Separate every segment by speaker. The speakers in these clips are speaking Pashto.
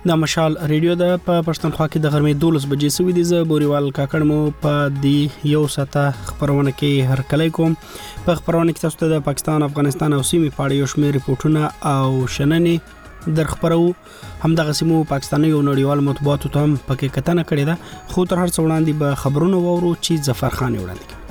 Speaker 1: د مشال ریډیو د پښتونخوا کې د غرمې 12 بجې سوي دي. زه بوريوال کاکړ مو په دې یو ساعته خبرونه کې هر کله کوم. په خبرونه کې تاسو ته د پاکستان، افغانستان او سیمې په اړه یو شمېر ریپورتونه او شننې در خبرو. همدغه سیمو پاکستاني او نړیوال مطبوعاتو ته هم پکې کتنه کړې ده. خو تر هر څه وړاندې به خبرونه وورو چې ظفر خان وړاندې کوي.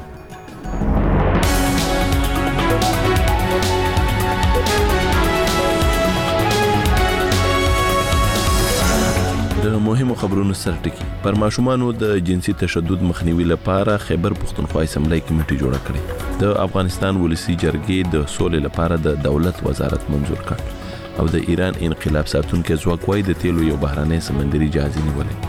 Speaker 2: د مهمو خبرونو سرټکی پر ماشومانو د جنسي تشدد مخنیوي لپاره خیبر پښتونخوا اسمبلی کمیټه جوړه کړې. د افغانستان ولسی جرګې د سولې لپاره د دولت وزارت منظور کړ او د ایران انقلاب ساتونکو ځواک وايي د تیلو یو بهراني سمندري جهاز نیولې.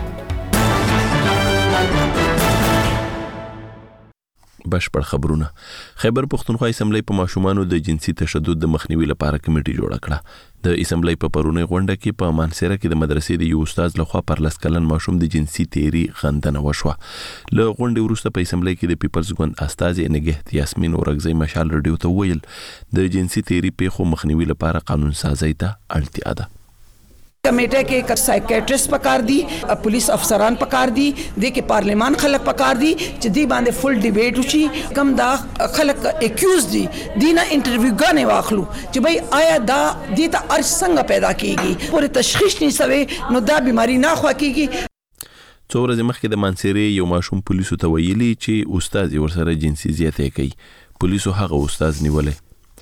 Speaker 2: بشپړ خبرونه. خیبر پښتونخوا اسمبلی په ماشومانو د جنسي تشدد د مخنیوي لپاره کمیټه جوړه کړه. د اسمبلی په پرونی غونډه کې په مانسره کې د مدرسې د یو استاد لخوا پر لس کلن ماشوم د جنسي تیری غندنه وشوه. له غونډې وروسته په اسمبلی کې د پیپلز ګوند استاد نګهت یاسمین اورګزی مشال رادیو ته ویل د جنسي تیری پیښو مخنیوي لپاره قانون سازی ته اړتیا ده.
Speaker 3: کمیټه کې سایکیټریسټ پکار دي، پولیس افسران پکار دي، د کې پارلیمان خلک پکار دي چې دی باندې فل ډیبیټ وشي. کم دا خلک اکیوز دي دینه انټرویو غانې واخلو چې بھئی آیا دا دې ته ارث څنګه پیدا کیږي، پورې تشخیص نه سوي نو دا بیماری نه خوا کیږي.
Speaker 2: څو ورځې مخکې د مانسری یو ماشوم پولیسو ته ویلي چې استاد یې ورسره جنسي زیاتې کوي. پولیسو هغه استاد نیولې.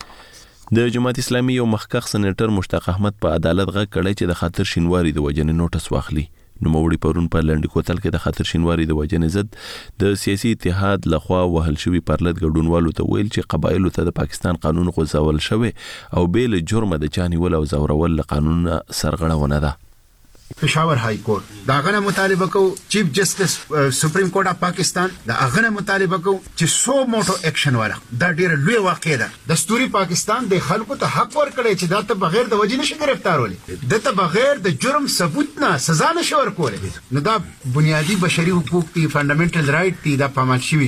Speaker 2: د جماعت اسلامي یو مخکښ سېنیټر مشتاق احمد په عدالت غږ کړی چې د خاطر شینواری د وجنې نوټس واخلي. نوموړي پرون په لنډ کوتل کې د خاطر شینواری د وجنې ضد د سیاسي اتحاد لخوا وهل شوی پرلط ګډونوالو ته ویل چې قبایلو ته د پاکستان قانون غوځول شوی او بیل جرم د چاني ول او زورول قانون سرغړونه ده.
Speaker 4: پېښور های کورټ دا غنه مطالبه کو چیف جسټس سپریم کورټ اف پاکستان دا غنه مطالبه کو چې سو موټو اکشن والا دا ډیر لوی واقع ده. دستوري پاکستان د خلکو ته حق ورکړي چې دا ته بغیر د وجې نشي گرفتارولې، د ته بغیر د جرم ثبوت نه سزا نشي ورکولې. نو دا بنیادی بشري حقوق دي، فندامنټل رائټ دي، دا پامل شوی.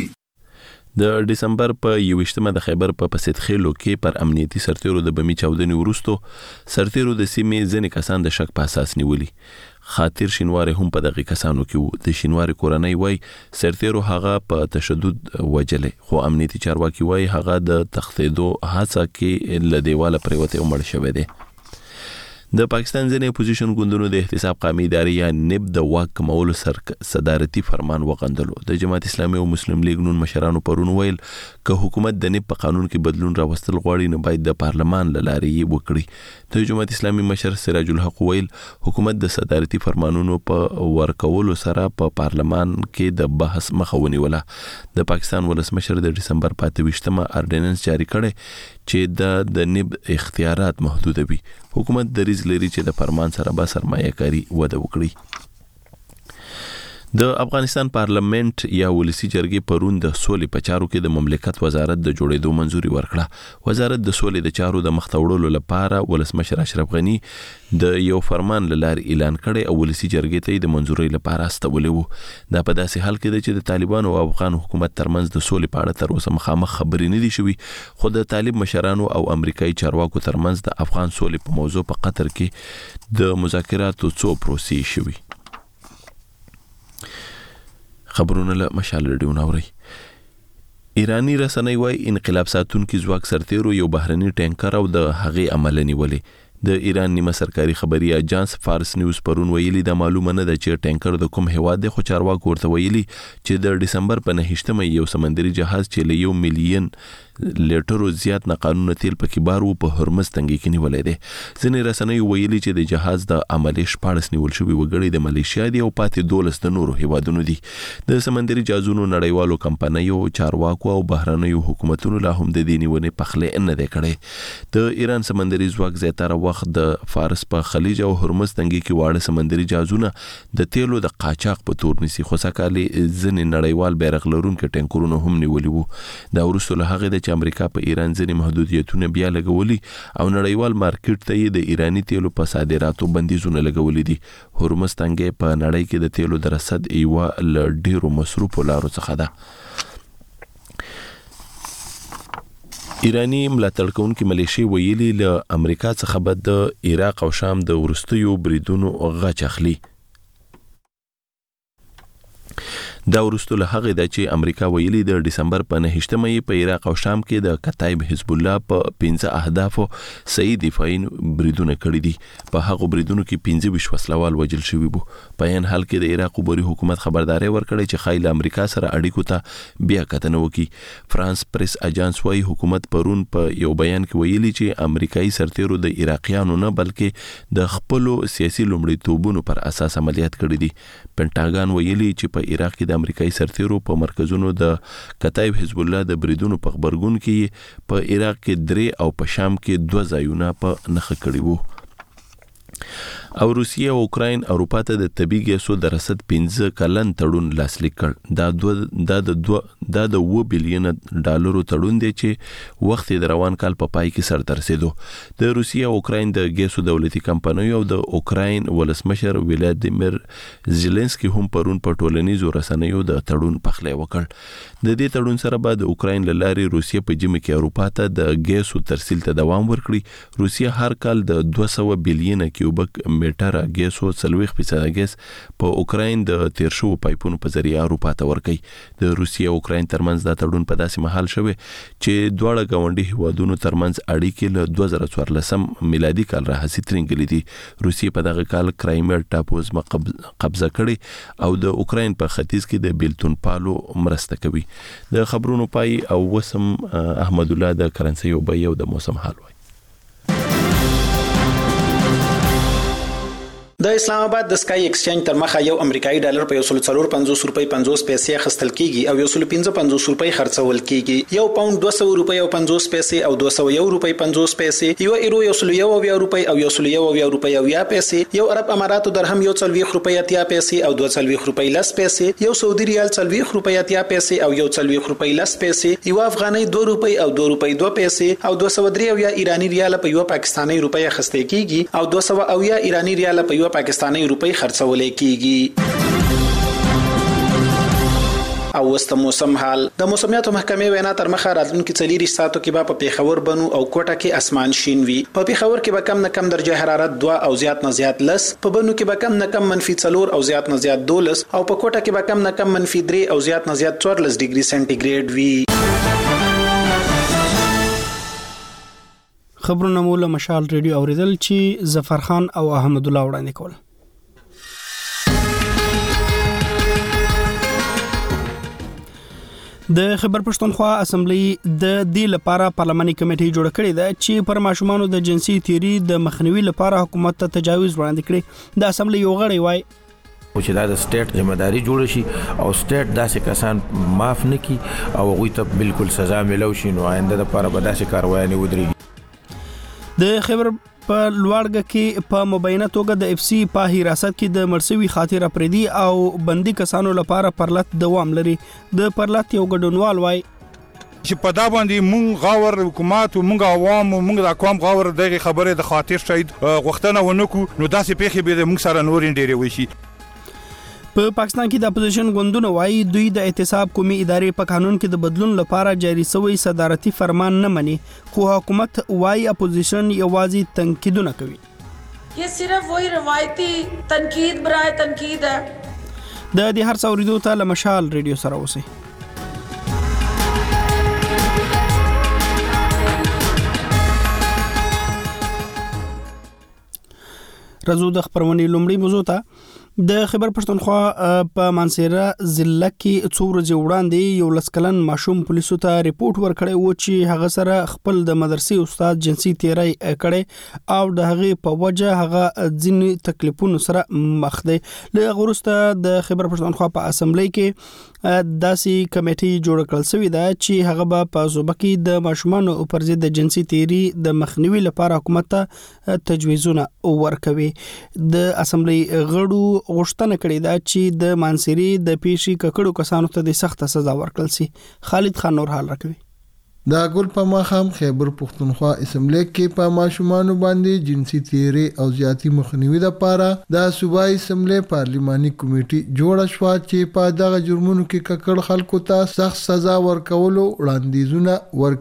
Speaker 2: د دسمبر په 21مه د خیبر په پسیدخیلو کې پر امنیتي سرتیرو د بمی چاودنې وروستو سرتیرو د سیمې ځینې کسان د شک په اساس نیولي. خاطر شینواری هم په دغه کسانو کې وو. د شینواری کورنۍ وای سرتیرو هغه په تشدد وجلې، خو امنیتي چارواکي وای هغه د تختیدو هڅه کې له دیواله پریوته مړ شوی دی. د پاکستان ځینې اپوزیشن ګوندونو د احتساب قومي ادارې یا نب د واک کمولو صدارتي فرمان وغندلو. د جماعت اسلامي او مسلم لیگ نون مشرانو پرون ویل که حکومت د نب په قانون کې بدلون راوستل غواړي نو باید د پارلمان له لارې یې وکړي. د جماعت اسلامي مشر سراج الحق ویل حکومت د صدارتي فرمانونو په ورکولو سره په پارلمان کې د بحث مخه ونیوله. د پاکستان ولسمشر د دسمبر 25مه اردیننس جاری کړي چې د نب اختیارات محدودوي. حکومت دریځ لري چې د فرمان سره به سرمایه کاری وده وکړي. د افغانستان پارلیمنت یا ولسی جرګې پرون د سولې په چارو کې د مملکت وزارت د جوړېدو منځوري ورکړه. وزارت د سولې د چارو د مخ ته وړلو لپاره ولسمشر اشرف غنی د یو فرمان لاره اعلان کړي او ولسی جرګې ته د منځوري لپاره استولې وو. دا په داسې حال کې ده چې د طالبانو او افغان حکومت ترمنځ د سولې په اړه تر اوسه مخامخ خبرې نه دي شوي، خو د طالب مشرانو او امریکایي چارواکو ترمنځ د افغان سولې په موضوع په قطر کې د مذاکراتو څو پروسې شوي. خبرونه له مشال رادیو ناوري. ایرانی رسنۍ وای انقلاب ساتونکو ځواک سرتیرو یو بهرني ټینکر او د هغې عمل نیولې. د ایران نیمه سرکاري خبري اجانس فارس نیوز پرون ویلي د معلومه نه ده چې ټینکر د کوم هواد دی، خو چارواکو ورته ویلي چې د دسمبر په 9مه یو سمندري جهاز چې له 1 ملیون لیټرو زیات ناقانونه تیل پکې بار وو په هرمز تنګي کې نیولې ده. ځینې رسنۍ ویلي چې د جهاز د عملي 14 نیول شوی وګړي د ملیشیا دی او پاتې 12 د نورو هیوادونو دي. د سمندري جهازونو نړیوالو کمپنیو، چارواکو او بهرنیو حکومتونو لا هم د دې نیونې پخلې نه دی کړی. د ایران سمندري ځواک زیاتره وخت د فارس په خلیج او هرمز تنګي کې واړه سمندري جهازونه د تیلو د قاچاق په تور نسی، خو سکه‌لي ځینې نړیوال بیرغ لرونکي ټینکرونه هم نیولي وو. دا وروسته له هغه چې امریکا په ایران ځینې محدودیتونه بیا لګولي او نړیوال مارکیټ ته د ایرانی تیلو په صادراتو بندیزونه لګولي دي. هرمز تنګي په نړۍ کې د تیلو د رسد یوه له ډیرو مصروفو لارو څخه ده. ایرانی ملاتړ کوونکي ملیشي ویلي له امریکا څخه به د عراق او شام د وروستیو بریدونو غچ اخلي. دا وروسته له هغه د چې امریکا ویلي د دسمبر په 9 په عراق او شام کې د کتایب حزب الله په 15 اهدافو صحیح دفاعي بریدونه کړی دي. په هغه بریدونو کې 25 وسلوال وژل شوي وو. په ان حال کې د عراق عبوري حکومت خبرداري ورکړې چې خایل امریکا سره اړیکو ته بیا کتنه وکړي. فرانس پریس اجانس وايي حکومت پرون په یو بیان کې ویلي چې امریکایي سرتیرو د عراقیانو نه بلکې د خپل سیاسي لومړیتوبونو پر اساس عملیات کړي دي. پینټاګان ویلي چې په عراق کې د امریکایي سرتیرو په مرکزونو د کتایب حزب الله د بریدونو په خبرګون کې په عراق کې 3 او په شام کې 2 ځایونه په نښه کړي وو. او روسیه او اوکراین اروپا ته د طبي ګیسو د رسد 15 کلن تړون لاسلیک کړ. دا د 2 بلین ډالرو تړون دی چې وخت د روان کال په پای کې سر ته رسیدو. د روسیه او اوکراین د ګیسو دولتي کمپنیو او د اوکراین ولسمشر ولادیمیر زيلنسکي هم پرون په ټولنیزو رسنیو د تړون پخلی وکړ. د دې تړون سره به د اوکراین لاري روسیه په جمع کې اروپا ته د ګیسو ترسیل ته دوام ورکړي. روسیه هر کال د 200 بلین کیوبک میټر ګیسو 40% ګیس په اوکراین د تیر شو پایپونو په ذریعہ اروپا ته ورکړي. د روسیه او اوکراین ترمنځ دا تړون په داسې مهال شوی چې دواړه ګاونډي هیوادونو ترمنځ اړیکې له 2014 میلادي کال راهیسې ترنګلې دي. روسیه په دغه کال کرایمیا ټاپوز قبضه کړي او د اوکراین په ختیځ کې د بیلتون پالو مرسته کوي. د خبرونو پای او وسم احمد الله د کرنسي او بيو د موسم حال وای.
Speaker 5: د اسلام آباد د سکای ایکسچینج تر مخه یو امریکایي ډالر په 1.450 روپۍ 50 پیسې خستل کیږي او 1.55 روپۍ خرڅول کیږي. یو پاوند 200 روپۍ او 50 پیسې او 201 روپۍ 50 پیسې، یو ایرو 1.1 روپۍ او 1.1 روپۍ او 10 پیسې، یو عرب اماراتو درهم 1.40 روپۍ 10 پیسې او 2.40 روپۍ 10 پیسې، یو سعودي ریال 40 روپۍ 10 پیسې او 1.40 روپۍ 10 پیسې، یو افغاني 2 روپۍ او 2 روپۍ 2 پیسې او 203 ایرانی ریال په یو پاکستاني روپۍ خسته کیږي او 200 ایرانی ریال په یو پاکستاني روپۍ خرڅول کیږي. او وست موسم حال د موسمیاتو محکمې وینا تر مخه راتلونکي 40 ساعتو کې به په پیښور بنو او کوټه کې اسمان شین وي. په پیښور کې به کم نه کم درجه حرارت 2 او زیات نه زیات 10، په بنو کې به کم نه کم -4 او زیات نه زیات 12 او په کوټه کې به کم نه کم -3 او زیات نه زیات 14 ډیګري سنټیګریډ وي.
Speaker 1: خبرونه مو له مشال ریډیو اوریدل چې ظفر خان او احمد الله وړاندې کول. د خیبر پښتونخوا اسمبلی د دې لپاره پارلماني کمیټه جوړه کړې ده چې پر ماشومانو د جنسي تیری د مخنیوي لپاره حکومت ته تجاوز وړاندې کړي. د اسمبلی یو غړی وای
Speaker 6: چې دا د سټیټ ذمہداري جوړ شي او سټیټ داسې کسان معاف نکي او غوي ته بالکل سزا ملو شي، نو آینده لپاره به داسې کاروایی نه ودرېږي.
Speaker 1: د خیبر په لوړګه کې په مبینه توګه د اف سی په حراست کې د مرسوي خاطر اپریدي او بندي کسانو لپاره پرلط دوام لري. د پرلط یو ګډونوال وای
Speaker 7: چې په دا باندې مونږ غاور حکومت او مونږ عوام او مونږ د اقوام غاور دغه خبره د خاطر شاید غوښتنه ونکو، نو داسې پیښې به مونږ سره نور ډېرې وشي.
Speaker 1: په پاکستان کې د اپوزیشن ګوندونه وایي دوی د احتساب قومي ادارې په قانون کې د بدلون لپاره جاری شوی صدارتي فرمان نه مني، خو حکومت وایي اپوزیشن یوازې تنقیدونه کوي.
Speaker 8: یہ صرف وہی روایتی تنقید برائے تنقید ہے.
Speaker 1: د دې هر څه اوریدو ته له مشال ریډیو سره اوسئ. رزو د خبرونې لومړی موضوع ته د خیبر پښتونخوا په مانسیره ضلع کې څو ورځې وړاندې یو لسکلن ماشوم پولیسو ته ریپورت ورکړی و چې هغه سره خپل د مدرسې استاد جنسي تیری کړي او د هغه په وجه هغه ځینې تکلیفونو سره مخ دی. له غوړسته د خیبر پښتونخوا په اسمبلی کې داسې کمیټه جوړ کړل شوې ده چې هغه به په صوبه کې د ماشومانو پر ضد د جنسي تیری د مخنیوي لپاره حکومت ته تجویزونه ورکوي. د اسمبلی غړو غوښتنه کړې ده چې د مانسيري د پیشي ککړو کسانو ته د سخت سزا ورکړل شي. خالد خان نور حال راکوي.
Speaker 9: دا ګل په ماخام خیبر پښتونخوا اسمبلی کې په ماشومان باندې جنسي تیری او زیاتی مخنیوي لپاره د صوبایي اسمبلی پارلماني کمیټه جوړه شو چې په دغه جرمونو کې ککړ خلکو ته سخت سزا ورکولو وړاندیزونه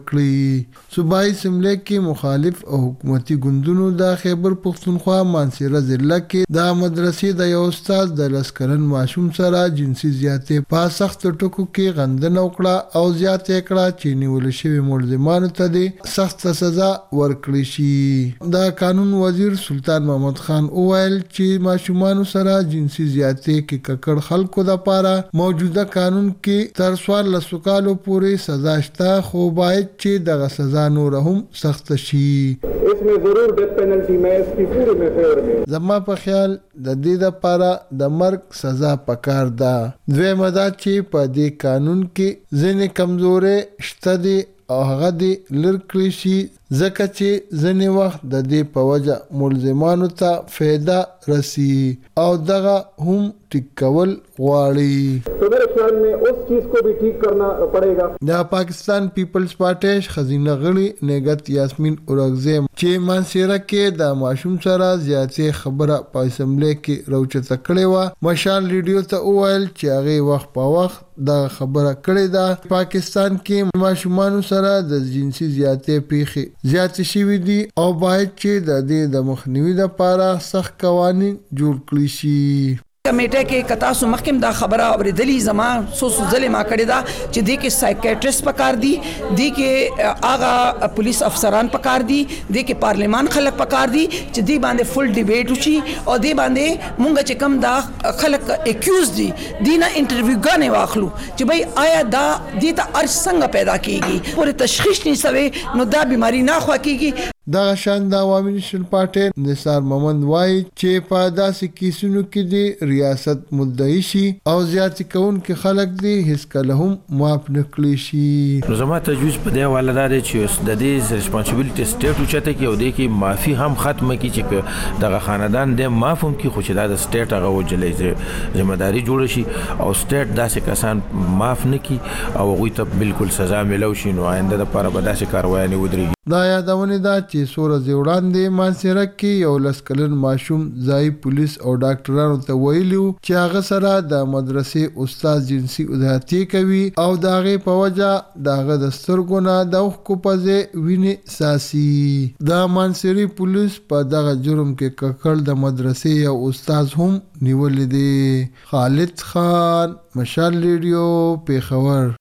Speaker 9: ورکړي. صوبایي اسمبلی کې مخالف او حکومتي ګوندونو د خیبر پښتونخوا مانسیره ضلع کې د مدرسې د یو استاد د لسکرن ماشوم سره جنسي زیاتی په سخت ټکو کې غندنه وکړه او زیاتې کړه چې نیول شوی ملزمانو ته د سخت سزا ورکړي شي. د قانون وزیر سلطان محمد خان وویل چې ماشومان سره جنسي زیاتی کې ککړ خلکو د لپاره موجوده قانون کې تر 14 کالو پورې سزا شته، خو باید چې دغه سزا نور هم سخت شي.
Speaker 10: इसमें जरूर death penalty में इसकी पूरी में फेवर में
Speaker 9: زما په خیال د دې لپاره د مرګ سزا پکار ده. دویمه دا چې په دې قانون کې ځینې کمزورې شته دي او هغه دې لر کړی شي ځکه چې ځینې وخت د دې په وجه ملزمانو ته فایده رسی او دغه هم ټیک کول غواړي.
Speaker 10: तो मेरे ख्याल में उस चीज को भी ठीक करना पड़ेगा.
Speaker 9: د پاکستان پیپلز پارټي خزینه غړي نګت یاسمین اورغزی چې مانسیره کې د ماشوم سره زیاتې خبره په اسمبلی کې راوچته کړې و، مشال ریډیو ته وویل چې هغه وخت په وخت د خبره کړې ده. پاکستان کې ماشومان سره د جنسي زیاتې پیښې زیات شوي دي او باید چې د دې د مخنیوي لپاره سخت قوانین جوړ کړي شي.
Speaker 3: کمیټه کې کتاسو مخکم دا خبره اوریدلی زما سو ځلې ما کړی دا چې د کې سایکیاټریست پکار دي، د کې آغا پولیس افسران پکار دي، د کې پارلیمان خلک پکار دي چې دی باندې فل ډیبیټ وشي او دی باندې مونږ چې کم دا خلک اکیوز دي دینه انټرویو غانې واخلو چې بھئی آیا دا د ته ارج څنګه پیدا کیږي، پورې تشخیص نشوي نو دا بیماری نه خوا کیږي.
Speaker 9: دغه شان د عوامي نېشنل پارټي نثار محمد وایي چې په داسې کیسونو کې د ریاست مدعي شي او زیاتې کوونکي خلک دي هیڅ کله هم معاف نه کړی شي.
Speaker 6: نو زما تجویز په دې حواله دا دی چې د دې ریسپانسیبিলিټي سټیټ اوچته کې او د کې معافي هم ختمه کی چې دغه خاندان د معاف هم کی خو چې د سټیټ هغه وجلې ذمہداري جوړ شي او سټیټ داسې کسان معاف نه کی او هغه ته بالکل سزا ملو شي نو آینده لپاره به داسې کاروایی نه ودرېږي.
Speaker 9: دا یادونه ده چې سوره وړاندې مانسیره کې یو لسکلن ماشوم ځای پولیس او ډاکټرانو ته ویلو چې هغه سره د مدرسې استاد جنسي زیاتی کوي او د هغې په وجه د هغه د سترګو نه د اوښکو په ځای وینې څاڅي. د مانسیري پولیس په دغه جرم کې ککړ د مدرسې یو استاد هم نیولې دی. خالد خان، مشال ریډیو، پیښور.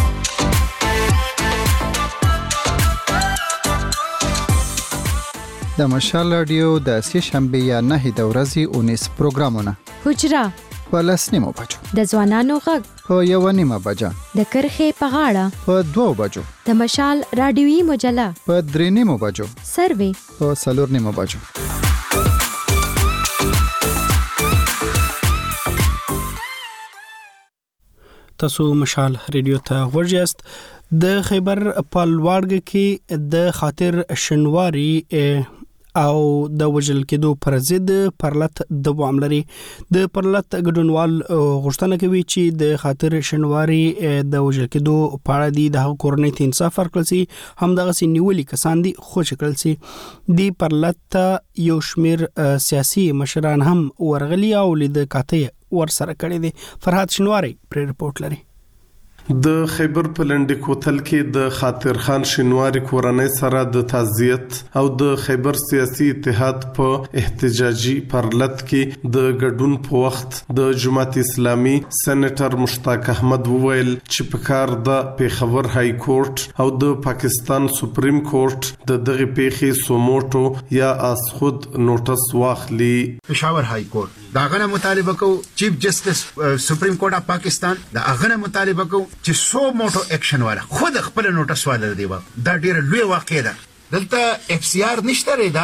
Speaker 11: د مشال رادیو د سې شنبه یا 9 د ورځې 19 پروګرامونه: حجره په 10:30 بجو، د ځوانانو غږ په 1:30 بجو، د کرخې په غاړه په 2 بجو، د مشال رادیوي مجله په 3:30 بجو، سروي په 4:30 بجو.
Speaker 1: تاسو مشال ریډیو ته ورجاست. د خیبر په لوړګ کې د خاطر شنواری او د وجل کېدو پر ضد پرلط دوام لري. د پرلط ګډونوال غوښتنه کوي چې د خاطر شنواری د وجل کېدو په اړه د کورنۍ ته انصاف ورکړل شي، همدغه سنیولي کسان دي خوش کړل شي. د پرلط یو شمیر سیاسي مشران هم ورغلي او لید کاته ور سره کړی دي. فرحات شنواری پر رپورت لري.
Speaker 12: د خیبر په لنډ کوتل کې د خاطر خان شنواری کورنۍ سره د تعزیت او د خیبر سیاسي اتحاد په احتجاجي پرلط کې د ګډون په وخت د جماعت اسلامي سېنیټر مشتاق احمد وویل چې په کار د پیښور های کورټ او د پاکستان سپریم کورټ د دغه پیښې سوموټو یا اس خود نوټس واخلي.
Speaker 4: پېښور های کورټ دا غنه مطالبه کو چیف جسټس سپریم کورټ اف پاکستان دا غنه مطالبه کو چې سو موټو اکشن والا خود خپل نوټس والا دی. دا ډیره لوی واقعه ده. دلته اف سی آر نشته، دا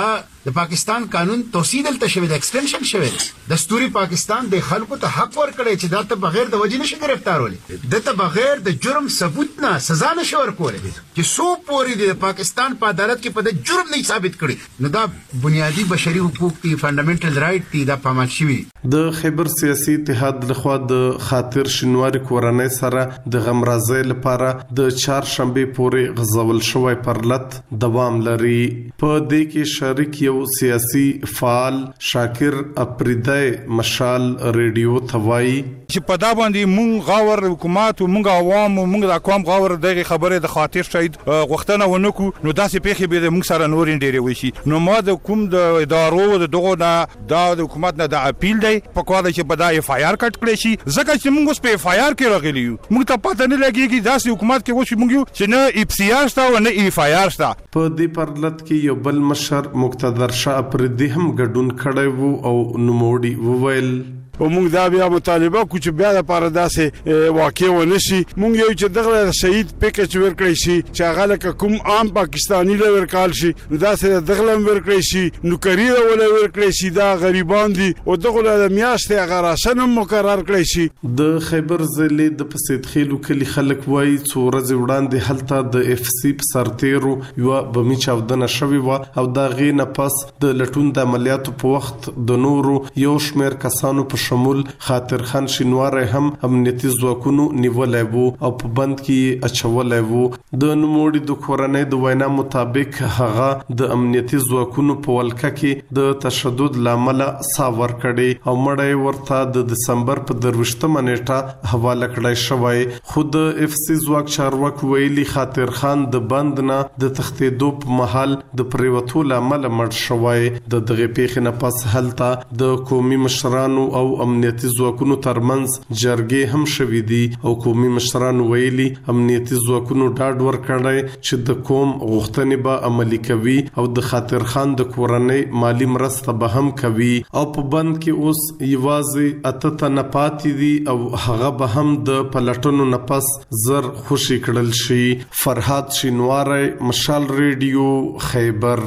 Speaker 4: د پاکستان قانون توسيع دلته شوی د ایکسټنشن شوی دستوري پاکستان د خلکو ته حق ورکړي چې دا ته بغیر د وجې نشي گرفتارولې دته بغیر د جرم ثبوت نه سزا نشي ورکولې چې سو پوري د پاکستان په عدالت کې په د جرم نه ثابت کړي نو دا بنیادی بشري حقوق دي فندامنټل رائټ دي دا پامل شوی
Speaker 12: د خیبر سیاسي اتحاد لخوا د خاطر شینواری کورنۍ سره د غمرازۍ لپاره د چهارشنبه پورې غزول شوی پرلط دوام لري په دې کې شریک یو سیاسي فعال شاکر اپریدای مشال ریډیو توای
Speaker 7: چې په دا باندې مونږ غاور حکومت او مونږ عوام او مونږ د اقوام غاور دغه خبره د خاطر شهید غوښتنه ونکو نو داسې پیښې به مونږ سره نور ډېرې وشي نو ما د کوم د ادارو د دغه نه د حکومت نه د اپیل دی په کومه چې په دا اف آی آر کټ کړی شي ځکه چې مونږ اوس په اف آی آر کې راغلی یو مونږ ته پته نه لګیږي داسې حکومت کې وشي مونږ چې نه اف سی آر شته او نه اف آی آر شته
Speaker 12: په دې پرلط کې یو بل مشر مقتدر شاه پردي هم ګډون کړی وو او نوموړي وویل
Speaker 13: او موږ دا بیا مطالبه کو چې بیا د پاره داسې واقع ونه شي موږ یو چې دغه شهید پیکج ورکړی شي چې هغه لکه کوم عام پاکستانی له ورکال شي نو داسې دغه ورکړی شي نو کریره ولا ورکړی شي دا غریبان دي او دغه له میاشتې هغه راشن مقرر کړی شي
Speaker 12: د خیبر ضلع د پسید خېلو کلی خلک وایي څو ورځې وړاندې هلته د اف سی په سرتیرو یو بمی چاودنه شوې و او دا غي نه پس د لټون د عملیاتو په وخت د نورو یو شمېر کسانو په شمول خاطر خان شینواری هم امنیتي ځواکونو نیولای وو او په بند کې اچولای وو د نوموړي د کورنۍ د وینا مطابق هغه د امنیتي ځواکونو په ولکه کې د تشدد لامل ساور کړي او مړی ورته د دسمبر په 28مه نیټه حواله کړای شوی خود اف سی ځواک چارواک ویلي خاطر خان د بند نه د تختیدو په محل د پریوتو لامل مړ شوی د دغه پیښې نه پس هلته د قومي مشرانو او امنیتي ځواکونو ترمنځ جرګې هم شوې دي او قومي مشرانو ویلي امنیتي ځواکونو ډاډ ورکړی چې د قوم غوښتنې به عملي کوي او د خاطر خان د کورنۍ مالی مرسته به هم کوي او په بند کې اوس یوازې اته تنه پاتې دي او هغه به هم د پلټنو نه پس زر خوشي کړل شي فرحات شینواری مشال ریډیو خیبر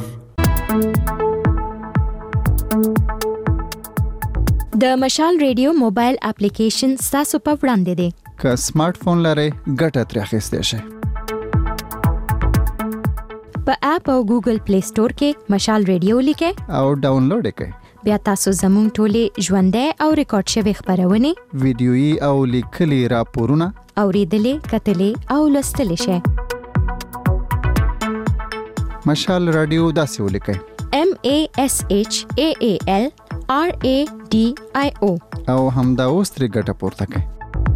Speaker 14: د مشال ریډیو موبایل اپلیکیشن تاسو په وړاندې دی
Speaker 11: که سمارټ فون لرئ ګټه ترې اخیستی شئ
Speaker 14: په اپ او ګوګل پلی سٹور کې مشال ریډیو لیکئ
Speaker 11: او ډاونلوډ کړئ
Speaker 14: بیا تاسو زموږ ټولې ژوندۍ او ریکارډ شوی خبرونه
Speaker 11: ویډیويي او لیکلي راپورونه
Speaker 14: اوریدلې کتلې او لوستلې شئ
Speaker 11: مشال رادیو داسې ولیکئ
Speaker 14: MASHAAL RADIO
Speaker 11: او همدا اوس ترې ګټه پورته کړئ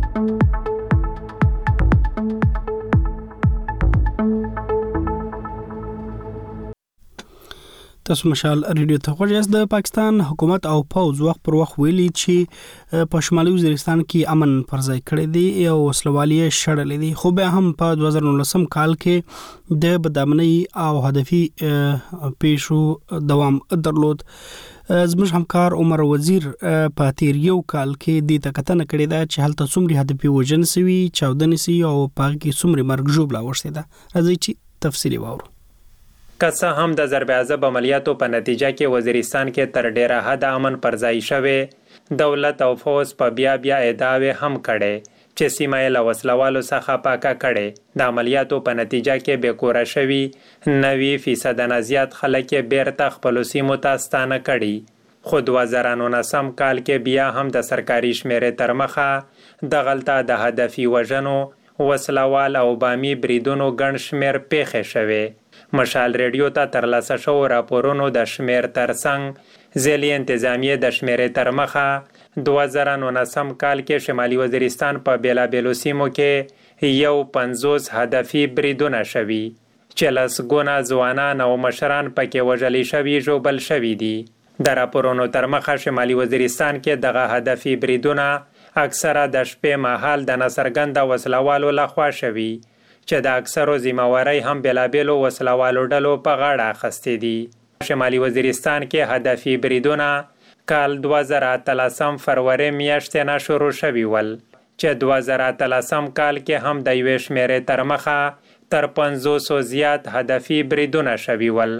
Speaker 1: تاسو مشال ریډیو ته غوږ د پاکستان حکومت او پوز وخت پر وخت ویلي چې په شمالي وزیرستان کې امن پر ځای کړی دی او وسلوالي شړلې دي خو به هم په 2019 کال کې د بدامنۍ او هدفي پیښو دوام درلود زموږ همکار عمر وزیر په تیر یو کال کې د تکتنه کړی دا چې هلته څومره هدفي وژن سوي چاودنې سي او په کې څومره مرګ ژوبلا وشته ده راځي چې تفصیلی واورو
Speaker 15: که څه هم د ضرب عضب عملیاتو په نتیجه کې وزیرستان کې تر ډیره حد امن پر ځای شوی دولت او فوج په بیا ادعاوې هم کړي چې سیمه له وسلوالو څخه پاکه کړي د عملیاتو په نتیجه کې به کور شوی 90% نه زیات خلک بیرته خپل سیمو ته ستانه کړي خو 2019 کال کې بیا هم د سرکاري شمیرې تر مخه د غلطه د هدفي وژنو وسلوال او بامي بریدونو ګڼ شمیر پیښې شوي مشال ریډیو ته ترلاسه شو راپورونو د شمیر ترڅنګ ځلې انتظامیه د شمیرې تر مخه 2019 کال کې شمالي وزیرستان په بیلابیلو سیمو کې یو 50 هدفي بریدونه شوي چې لسګونه ځوانان او مشران پکې وژل شوي ژوبل شوي دي د راپورونو تر مخه شمالي وزیرستان کې دغه هدفي بریدونه اکثره د شپې مهال د ناڅرګنده وسلوالو لخوا شوي چې د اکثرو ذمہواری هم بلابلو وسلوالو ډلو په غاړه اخیستې دي شمالي وزیرستان کې هدفي بریدونه کال 2013 فروری میاشتې نه شروع شوي ول چې 2013 کال کې هم د یوې شمیرې تر مخه تر 500 زیات هدفي بریدونه شوي ول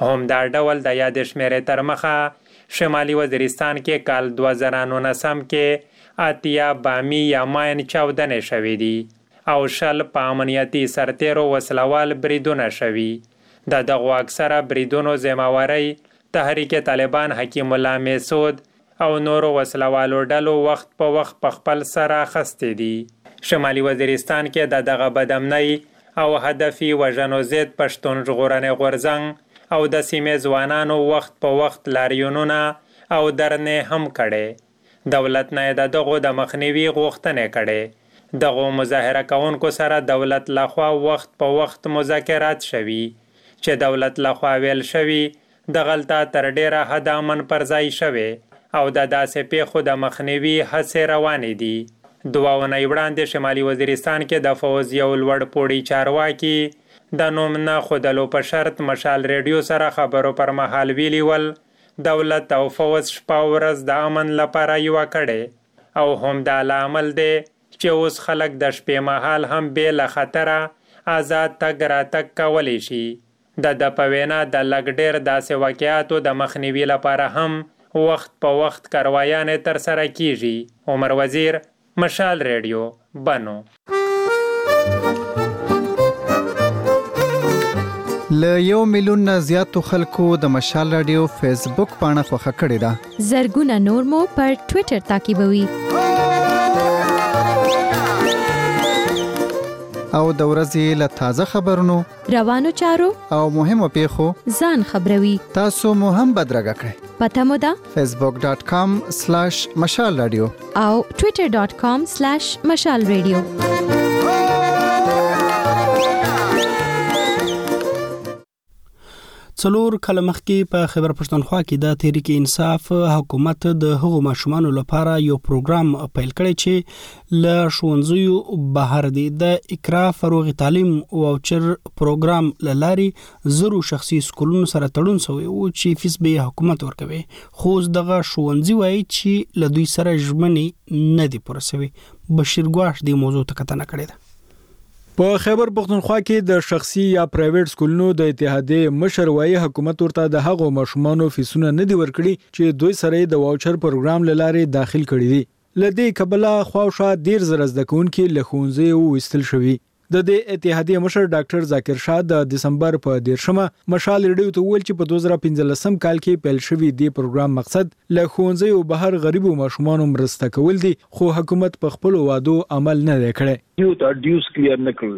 Speaker 15: هم دا ډول د یاد شمیرې تر مخه شمالي وزیرستان کې کال 2019 کې اتیا بامي یا ماین چاودنې شوې دي او شل په امنیتي سرتیرو وسلوال بریدونه شوي. د دغو اکثره بریدونو ذمہواری تحریک طالبان حکیم الله میسود او نورو وسلوالو ډلو وخت په وخت په خپل سره اخیستې دي. شمالي وزیرستان کې د دغه بدامنۍ او هدفي وژنو ضد پښتون ژغورنې غورځنګ او د سیمې ځوانانو وخت په وخت لاریونونه او درنې هم کړي. دولت نه د دغو د مخنیوي غوښتنې کړي. دغو مظاهره کوونکو سره دولت لخوا وخت په وخت مذاکرات شوي چې دولت لخوا ویل شوي دغلته تر ډیره حد امن پر ځای شوی او د داسې پیښو د مخنیوي هڅې روانې دي. 2 اونۍ وړاندې شمالي وزیرستان کې د فوز یو لوړ پوړی چارواکي د نوم نه ښودلو په شرط مشال ریډیو سره خبرو پر مهال ویلي ول دولت او فوز شپه ورځ د امن لپاره یوه کړې او هم دا لامل دی چې اوس خلک د شپې مهال هم بې له خطره آزاد تګ راتګ کولی شي. د په وینا د لږ ډېر داسې واقعاتو د مخنیوي لپاره هم وخت په وخت کاروایانې ترسره کیږي. عمر وزیر، مشال ریډیو، بنو.
Speaker 11: له 1 میلیون نه زیاتو خلکو د مشال رادیو فیسبوک پاڼه خوښه کړې ده.
Speaker 14: زرګونه نور مو پر ټوئیټر تعقیبوي.
Speaker 11: او د ورځې له تازه خبرونو،
Speaker 14: روانو چارو
Speaker 11: او مهمو پیښو
Speaker 14: ځان خبروي.
Speaker 11: تاسو مو هم بدرګه کړئ.
Speaker 14: پته مو ده
Speaker 11: facebook.com/مشال رادیو
Speaker 14: او twitter.com/مشال رادیو.
Speaker 1: څلور کله مخکې په خیبر پښتونخوا کې د تحریک انصاف حکومت د هغو ماشومانو لپاره یو پروګرام پیل کړی چې له ښوونځیو بهر دی. د اقرا فروغ تعلیم واوچر پروګرام لاري زرو شخصي سکولونو سره تړون شوی او چې فیس به حکومت ورکوي، خو دغه ښوونځي وایي چې له دوی سره ژمنې نه دي پوره شوی. بشیر ګواش د موضوع ته کتنه کړې ده.
Speaker 16: په خیبر پښتونخوا کې د شخصي یا پرایویټ سکولونو د اتحادیې مشر وایي حکومت ورته د هغو ماشومانو فیسونه نه دي ورکړي چې دوی سره د واوچر پروګرام لاري داخل کړي دي. لدې کبله خواوشا ډیر زر زده کوونکي له ښوونځي وستل شوي. د دې اتحادیې مشر ډاکټر ذاکر شاه د دسمبر په 13مه مشال ریډیو ته ویل چې په 2015 کال کې پیل شوی دی پروګرام مقصد له ښوونځي او بهر غریبو ماشومانو مرسته کول دي، خو حکومت په خپل وعدو عمل نه کړي.
Speaker 17: یو ته ډیوس کلیر نکړ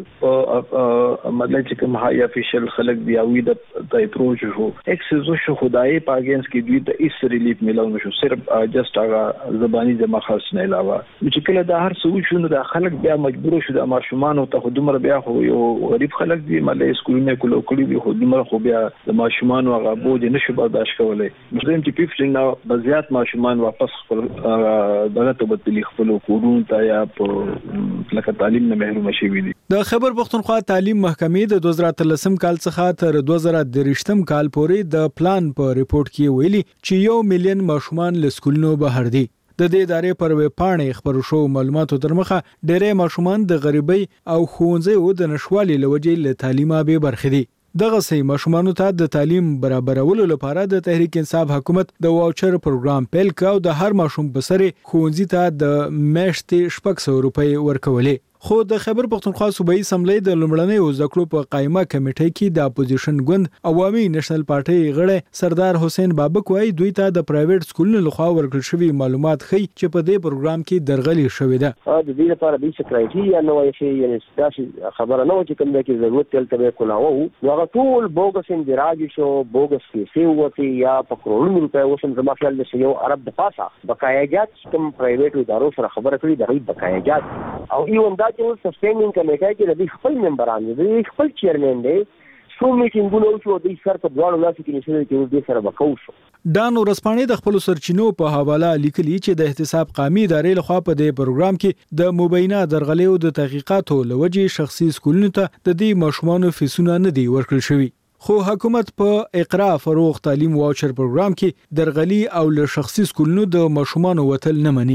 Speaker 17: په مطلب چې کوم هاي افیشل خلک دی او د اپروچ هو اکسس شو خدای په اگینس کې دوی ته اس ریلیف ملو نشو، صرف جست هغه زبانی جمع خاص نه علاوه چې کله د هر څه شو د خلک بیا مجبور شو د ماشومان ته خدمت بیا خو یو غریب خلک دی مله سکولونه کولو کړی دی خدمت خو بیا د ماشومان هغه بوج نشو برداشت کولای. مسلم چې پیفل نو بزیات ماشومان واپس خپل دغه ته بدلی خپل کورونه ته یا په لکه تعلیم نه محروم شوي دي.
Speaker 16: د خیبر پښتونخوا تعلیم محکمې د 2013 کال څخه تر 2023 کال پورې د پلان په ریپورت کې ویلي چې 1 میلیون ماشومان له سکولونو بهر دي. د دې ادارې پر ویب پاڼې خبرو شو معلوماتو تر مخه ډېرې ماشومان د غریبۍ او ښوونځیو د نشوالي لوجې له تعلیمه بې برخې دي. دغه سي ماشومانو ته د تعلیم برابرولو لپاره د تحریک انصاف حکومت د واوچر پروګرام پیل کاو د هر ماشوم په سر ښوونځي ته د میاشتې 600 روپۍ ورکولې. خو د خیبر پښتونخوا صوبایي اسمبلی د لومړنۍ زده کړو په قائمه کمیټې کې د اپوزیشن ګوند عوامي نېشنل پارټي غړی سردار حسین بابک وايي دوی ته د پرایویټ سکولونو لخوا ورکړل شوی معلومات ښيي چې په دې پروګرام کې درغلي شوې ده.
Speaker 18: د دې لپاره د سکرایټریا نو شي یعنی ستاسو خبره نه و چې کوم کې ضرورت تل ته کولاو نو هغه ټول بوګس اندراج شو، بوګس پیسې وتی یا په کروڑونو روپے وسم زما خیال د یو عرب د پاسه بقایاجات کوم پرایویټ ادارو سره خبره کړې د غي بقایاجات او ایون دا چې سسټینینګ کمیټه کې د خپل ممبران دي، خپل چیرمن دی، څو میټینګونه شو د سر په دواړو لاسو کې نشي چې د سره وکاو شو.
Speaker 16: ډان ورسپانې د خپل سرچینو په حواله لیکلي چې د احتساب قامي ادارې لخوا په دې پروګرام کې د مبینه درغلیو د تحقیقاتو لوجې شخصي سکولونو ته د دې ماشومانو فیسونه نه دي ورکړل شوی. خو حکومت په اقرا فروغ تعلیم واوچر پروګرام کې درغلي او له شخصي سکولونو د ماشومانو وتل نه مني.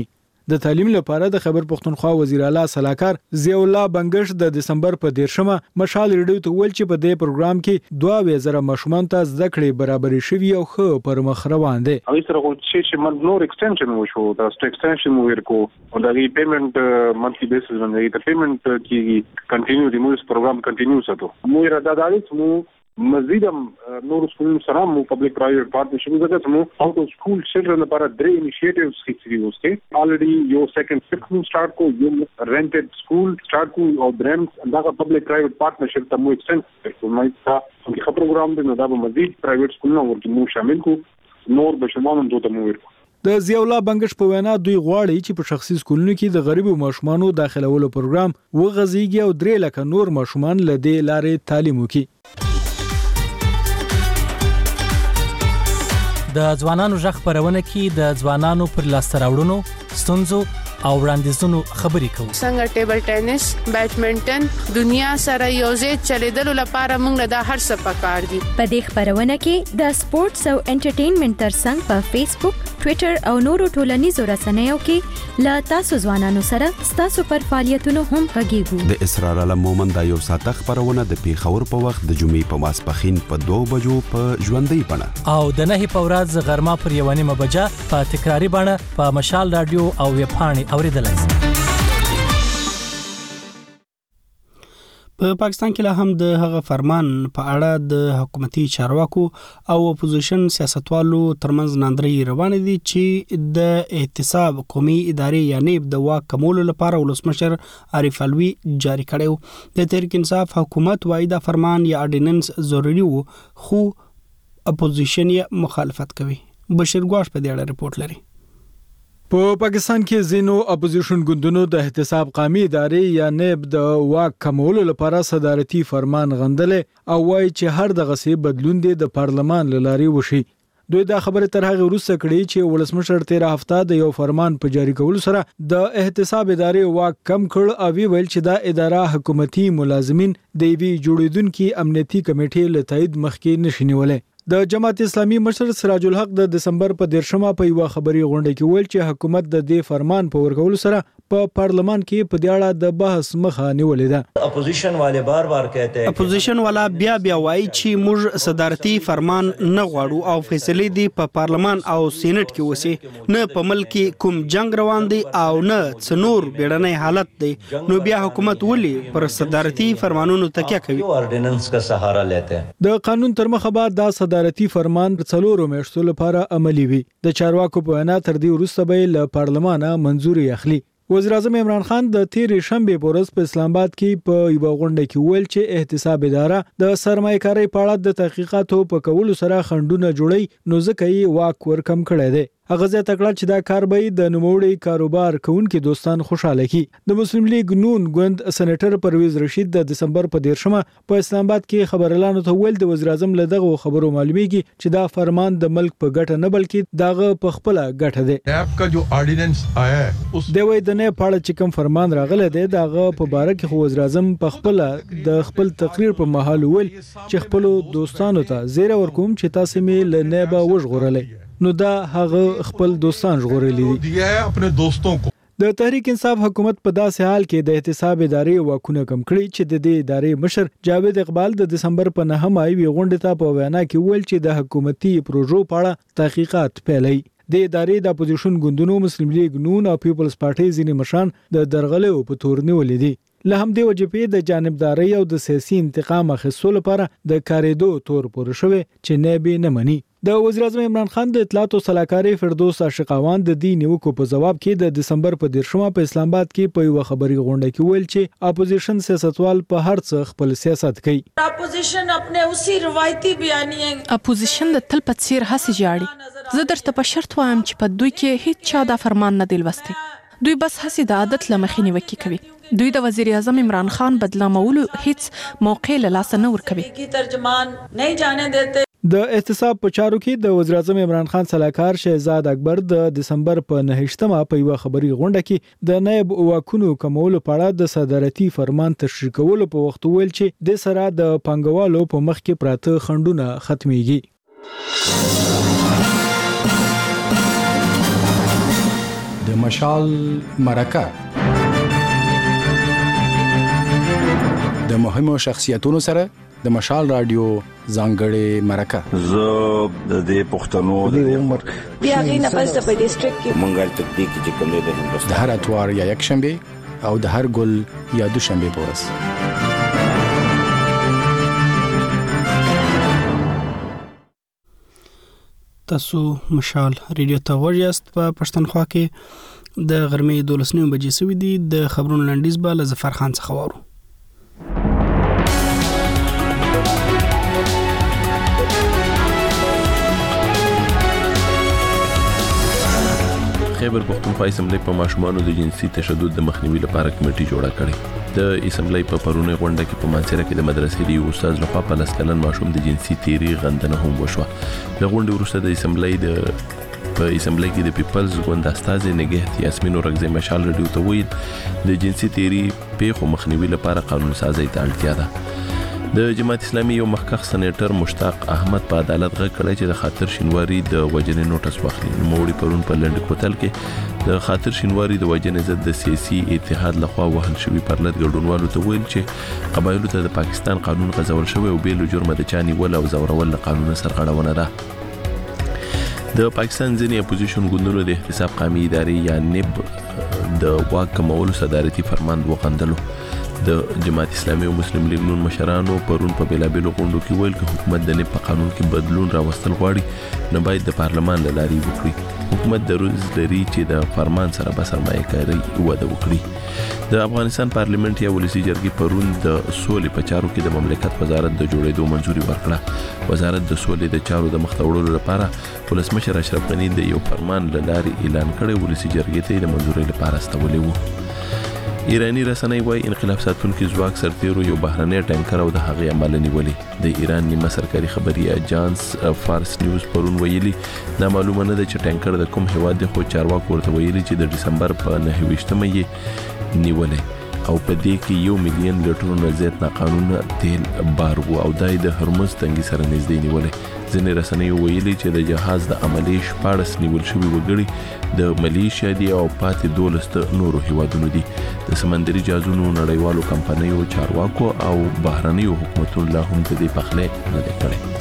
Speaker 16: د تعلیم لپاره د خیبر پختونخوا وزیر اعلی صلاحکار ضیاء الله بنگش د دسمبر په 13مه مشال ریډیو ته ویل چې په دې پروګرام کې 2000 ماشومان ته زده کړې برابرې شوي او ښه پر مخ روان دي.
Speaker 19: هغه سره چې من نور ایکستنشن وشو دا ایکستنشن ورکو او دا پیمنٹ منثلی بیسس باندې دا پیمنٹ کې کنټینیو دی موږ پروګرام کنټینیو ساتو. مو اراده دا دی چې مزید نور سکولونو سره مو پبلک پرایویټ پارټنرشپ زګه مو اوټ اف سکول چلډرن لپاره درې انیشیټیوز هیڅ اوسه الریډي یو سیکنډ سکول سٹارټ کو یو رینټډ سکول سٹارټ کو او برانډ دا پبلک پرایویټ پارټنرشپ ته مو ایکستنډ کړو. مې تا څنګه پروګرام دی نو دا به مزید پرایویټ سکولونو ورته مو شامل کو نور بشمانو دوته مو ورکو.
Speaker 16: د ضیاء الله بنگش په وینا دوی غواړي چې په شخصي سکولونو کې د غریبو ماشومانو داخلولو پروګرام وغځيږي او 3 لک نور ماشومان له دې لارې تعلیم وکړي.
Speaker 20: د ځوانانو ژغ خبرونه کې د ځوانانو پر لاسته راوړنو ستونزو او وړاندیزونو خبرې کوو.
Speaker 21: څنګه ټیبل ټینس، بیډمنټن دنیا سره یوځای چلیدلو لپاره موږ د هر څه پکار دي.
Speaker 14: په دې خبرونه کې د سپورتس او انټرټینمنټ ترڅنګ په فیسبوک، ټوئیټر او نورو ټولنیزو رسنیو کې لا تاسو ځوانانو سره تاسو پر فعالیتونو هم غږیږو.
Speaker 22: د اسرار علم مومن د یو ساعت خبرونه د پیښور په وخت د جمعې په ماسپخین په 2 بجو په ژوندۍ بڼه
Speaker 20: او د 9 په ورځ غرمه پر 1 بجه په تکراری بڼه په مشال رادیو او ویب پاڼې اوریدلای شئ.
Speaker 1: په پاکستان کې لا هم د هغه فرمان په اړه د حکومتي چارواکو او اپوزیشن سیاستوالو ترمنځ ناندرۍ روانې دي چې د احتساب قومي ادارې یا نیب د واک کمولو لپاره ولسمشر عارف علوي جاری کړی. د تحریک انصاف حکومت وايي دا فرمان یا اورډیننس ضروري وو خو اپوزیشن یې مخالفت کوي. بشیر ګواش په دې اړه رپورت لري.
Speaker 16: په پاکستان کې زینو اپوزیشن ګوندونو د احتساب قومي ادارې یا نیب د واک کمولو لپاره صدارتي فرمان غندلې او وایي چې هر دغه څه بدلون دی د پارلمان لارې وشي. دوی دا خبره تر هغه وروسته کړې چې ولسمشر 13 هفته د یو فرمان په جاری کولو سره د احتساب ادارې واک کم کړ او ویل چې دا اداره حکومتي ملازمین د وی جوړیدونکو امنیتي کمیټې له تایید مخکې نشینولې. د جماعت اسلامي مشر سراج الحق د دسمبر په 13مه په یو خبري غونډه کې ویل چې حکومت د دې فرمان په ورکولو سره په پارلمان کې په دې اړه د بحث مخه نیولې ده.
Speaker 23: اپوزیشن والے بار کہتے ہیں
Speaker 1: اپوزیشن والا بیا وایي چې موږ صدارتي فرمان نه غواړو او فیصله دي په پارلمان او سېنات کې وسی نه په ملک کوم جنگ روان دي او نه څنور بیړنۍ حالت دي نو بیا حکومت ولي پر صدارتي فرمانونو تکیه کوي.
Speaker 23: اورډیننس کا سہارا لیتے ہیں.
Speaker 16: د قانون تر مخه بعد دا صدارتي فرمان 4 میاشتو لپاره عملی وي. د چارواکو په وینا تر دې وروسته به له پارلمانه منځوري اخلي. وزیر اعظم عمران خان د تیرې شنبه په ورځ په اسلام آباد کې په یو غونډه کې ویل چې احتساب اداره د سرمایه‌کارۍ په اړه د تحقیقاتو په کولو سره خندونه جوړي نو ځکه یې واک ورکم کړی دی. هغه زیاته کړه چې دا کار به د نوموړي کاروبار کوونکو دوستان خوشاله کړي. د مسلم لیگ نون ګوند سېنیټر پرویز رشید د دسمبر په 13مه په اسلام آباد کې خبرلانو ته ویل د وزیر اعظم له دغه خبرو معلومیږي چې دا فرمان د ملک په ګټه نه بلکې دغه په خپل ګټه دی.
Speaker 24: اپ کا جو آرډیننس آیا ہے
Speaker 16: د وې د نه پاړه چې کوم فرمان راغله دی دغه په باره کې خو وزیر اعظم په خپل د خپل تقریر په محل ویل چې خپل دوستانو ته زیره ورکوم چې تاسو مې له نه به وژغورلې نو دا هغه خپل دوستان ژغورلې دي.
Speaker 24: خپل دوستوں کو
Speaker 16: د تحریک انصاف حکومت په داسې حال کې د احتساب ادارې واکونه کم کړی چې د دې ادارې مشر جاوید اقبال د دسمبر په 9مه وی غونډه ته په وینا کې ویل چې د حکومتي پروژو په اړه تحقیقات پیلوي. د ادارې د اپوزیشن ګوندونو مسلم لیگ نون او پیپلز پارټي ځینې مشران د درغلې په تور نیولې دي. له همدې وجې د جانبداري او د سیاسي انتقام اخیستلو لپاره د کاریدو تور پور شوی چې نه به نه مني. د وزیر اعظم عمران خان د اطلاعات او سلاکاري فردوس عاشقاوان د دې نیوکو په جواب کې د دسمبر په 13مه په اسلام آباد کې په یو خبري غونډه کې ویل چې اپوزیشن سیاستوال په هر څه خپل سیاست کوي.
Speaker 8: اپوزیشن خپل اسی روایتي بیانیه
Speaker 25: اپوزیشن د تل په څیر هڅه جاړي. زه درته په شرط وایم چې په دوی کې هیڅ چا دا فرمان نه دی لوستی. دوی بس هڅه د عادت لمخې نیوکه کوي. دوی د وزیر اعظم عمران خان بدلامولو هیڅ موقع له لاس نه ورکوي.
Speaker 8: کی ترجمان نه جانے دیتے.
Speaker 16: د احتساب په چارو کې د وزیر اعظم عمران خان صلاحکار شهزاد اکبر د دسمبر په 9مه په یو خبري غونډه کې د نائب واکونو کمولو په اړه د صدارتي فرمان تشریح کولو په وخت ویل چې د سره د پنګوالو په مخ کې پراته خندونه ختميږي.
Speaker 26: د
Speaker 2: د مشال مرکه د مهمو شخصیتونو سره د مشال رادیو ځانګړې مرکه
Speaker 3: زه د دې پښتنو د عمر
Speaker 8: بیا غي نه پس په ډیسټریکټ کې
Speaker 3: مونږه تطبیق چې کوم دی
Speaker 2: د هر اتوار یا یک شنبه او د هر ګل یا دوشنبه پورس
Speaker 1: تاسو مشال ریډیو ته ورجاست په پښتونخوا کې د غرمې 12 بجې سوي دي د خبرونو لنډیز به له ظفر خان څخه وورو.
Speaker 5: خیبر پختونخوا اسمبلی په ماشومانو د جنسي تشدد د مخنیوي لپاره کمیټه جوړه کړې. د اسمبلی په پرونی غونډه کې په مانسره کې د مدرسې دی استاد لخوا په لسکلن ماشوم د جنسي تیری غندنه هم وشوه. د غونډې وروسته د اسمبلی په اسمبلی کې د پیپلز ګوند استاد نګهت یاسمین اورګزی مشال رډیو ته ویل د جنسي تیری په مخنیوي لپاره قانون سازي ته اړتیا ده. د جماعت اسلامي یو مخکخ سېنیټر مشتاق احمد په عدالت غږ کړی چې د خاطر شینواری د وجنې نوټس واخلي. نوموړي پرون په لند کوتل کې د خاطر شینواری د وجنې ضد د سیاسي اتحاد لخوا وهل شوی پرلط ګډونوالو ته ویل چې قبایلو ته د پاکستان قانون غځول شوی او بیل جرم د چاني ول او زورول قانون سرغړونه ده. د پاکستان ځینې اپوزیشن ګوندونو د احتساب قومي ادارې یا نب د واک کمولو صدارتي فرمان وغندلو. د جماعت اسلامي او مسلم لیگ نون مشرانو پرون په بیلابیلو غونډو کې ویل چې حکومت د نب په قانون کې بدلون راوستل غواړي نو باید د پارلمان له لارې وکړي. حکومت د روز لري چې د فرمان سره به سرمایه‌کاري وده وکړي. د افغانستان پارلیمنت یا ولسی جرګې پرون د سولې په چارو کې د مملکت وزارت د جوړېدو منځوري ورکړه. وزارت د سولې د چارو د مخ ته وړلو لپاره ولسمشر اشرف غنی د یو فرمان له لارې اعلان کړی ولسی جرګې ته د منځوري لپاره استولې وو. ایرانی رسنۍ وايي انقلاب ساتونکو ځواک سرتیرو یو بهرنی ټانکر او د هغې عمل نیولې. د ایران نیمه سرکاري خبري اجانس فارس نیوز پرون ویلي دا معلومه نه ده چې ټانکر د کوم هیواد دی خو چارواکو ورته ویلي چې د ډسمبر په 29مه یې نیولې او په دې کې 1 مليون لیټرونو زیات ناقانونه تیل بار وو او دای د هرمز تنګي سره نږدې نیولې. ځینې رسنۍ ویلي چې د جهاز د عملي 14 نیول شوی وګړي د ملیشیا دی او پاتې 12 نورو هیوادونو دي. د سمندري جهازونو نړیوالو کمپنیو چارواکو او بهرنیو حکومتونو لا هم د دې پخله نه کړې.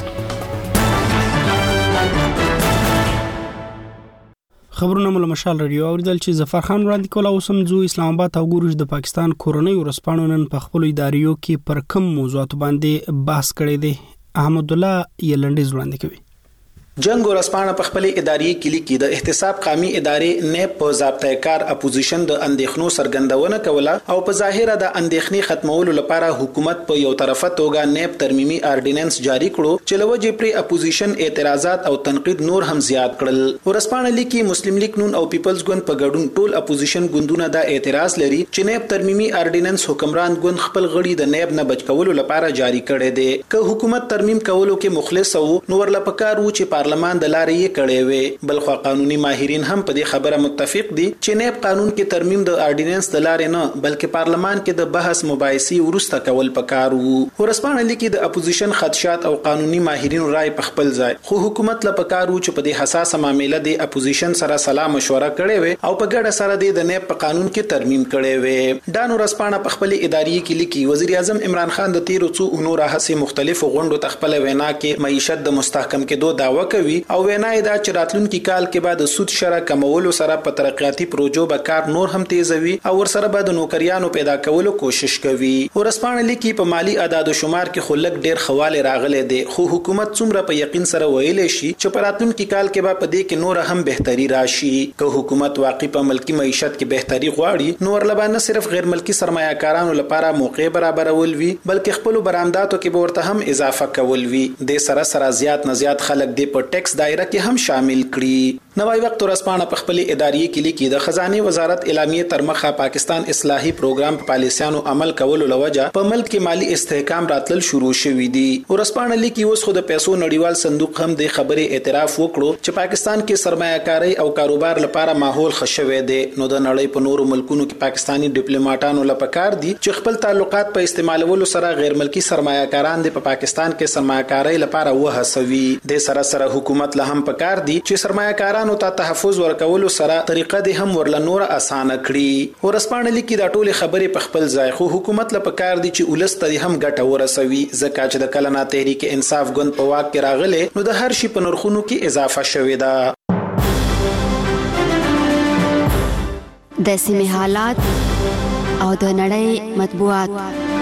Speaker 1: خبرونه مل مشال رادیو اوریدل چې ظفر خان وړاندې کول او سمځو اسلام آباد او ګورج د پاکستان کورنۍ ورسپانو نن په خپل اداریو کې پر کم موضوعات باندې بحث کړی دی. احمد الله یلندې وړاندې کوي.
Speaker 6: جنگ ورسپانه په خپل اداري کلی کې د احتساب قومي ادارې نه په ضابطه کار اپوزیشن د اندېښنو سرګندونه کوله او په ظاهره د اندېښنې ختمولو لپاره حکومت په یو طرفه توګه نه ترمیمي آرډیننس جاری کړو چې لوجه پر اپوزیشن اعتراضات او تنقید نور هم زیات کړل. ورسپانه لیکي مسلم لیگ نون او پیپلز ګوند په ګډون ټول اپوزیشن ګوندونه د اعتراض لري چې نه ترمیمي آرډیننس حکمران ګوند خپل غړي د نیب نه بچ کولو لپاره جاری کړي دي. که حکومت ترمیم کولو کې مخلص وو نو ورل پکار وو چې پارلمان د لارې یې کړې وي. بل خو قانوني ماهرین هم په دې خبره متفق دي چې نیب قانون کې ترمیم د آرډیننس د لارې نه بلکې پارلمان کې د بحث مباحثې ورسته کول پکار وو. ورسپانه لیکي د اپوزیشن خدشات او قانوني ماهرین رائے په خپل ځای خو حکومت له پکار وو چې په دې حساسه معاملې د اپوزیشن سره سلا مشوره کړې وي او په ګډه سره د نیب په قانون کې ترمیم کړې وي. ډانو ورسپانه په خپل اداري کې لیکي وزیر اعظم عمران خان د تیرو څو اونو راهسي مختلفو غونډو تخپل وینا کې معیشت د مستحکم کېدو دعوه کوي او وینا دا چې راتلونکي کال کې بعد سود شرع کمولو سره په ترقیاتي پروژو به کار نور هم تیزوي او ورسره به د نوکریانو پیدا کولو کوشش کوي. ورسپانه لیکي په مالی اعداد او شمار کې خلک ډیر خواله راغلي دي خو حکومت څومره په یقین سره ویلې شي چې په راتلونکي کال کې به په دې کې نور هم بهتري راشي. که حکومت واقعي په ملکی معیشت کې بهتري غواړي نو ورلبا نه صرف غیر ملکی سرمایه‌کارانو لپاره موقع برابرول وي بلکې خپل برآمداتو کې به ورته هم اضافه کول وي. د سره زیات نه زیات خلک د په ټیکس دایره کې هم شامل کړي. نوای وخت ورسپانه په خپل اداري کې لیکي د خزانه وزارت اعلامیه تر مخه پاکستان اصلاحي پروګرام په پالیسیانو عمل کولو لوجه په ملک کې مالی استحکام راتلل شروع شوې دي. ورسپانه لیکي اوس خو د پیسو نړیوال صندوق هم د خبرې اعتراف وکړو چې پاکستان کې سرمایه‌کاري او کاروبار لپاره ماحول خښوي دي نو د نړۍ په نورو ملکونو کې پاکستانی ډیپلوماټانو لپاره دي چې خپل تعلقات په استعمالولو سره غیر ملکی سرمایه‌کاران د پاکستان کې سرمایه‌کاري لپاره وهڅوي. د سره حکومت له هم پکار دي چې سرمایه‌کاران افغانانو ته تحفظ ورکولو سره طریقه د هم ورل نور اسانه کړي. ورسپانه لیکي دا ټول خبرې په خپل ځای، خو حکومت له پکار دي چې ولست هم ګټه ورسوي، ځکه چې د کلنا تحریک انصاف ګوند په واک کې راغله نو د هر شي په نرخونو کې اضافه شوې ده.
Speaker 4: د سیمې حالات او د نړۍ مطبوعات.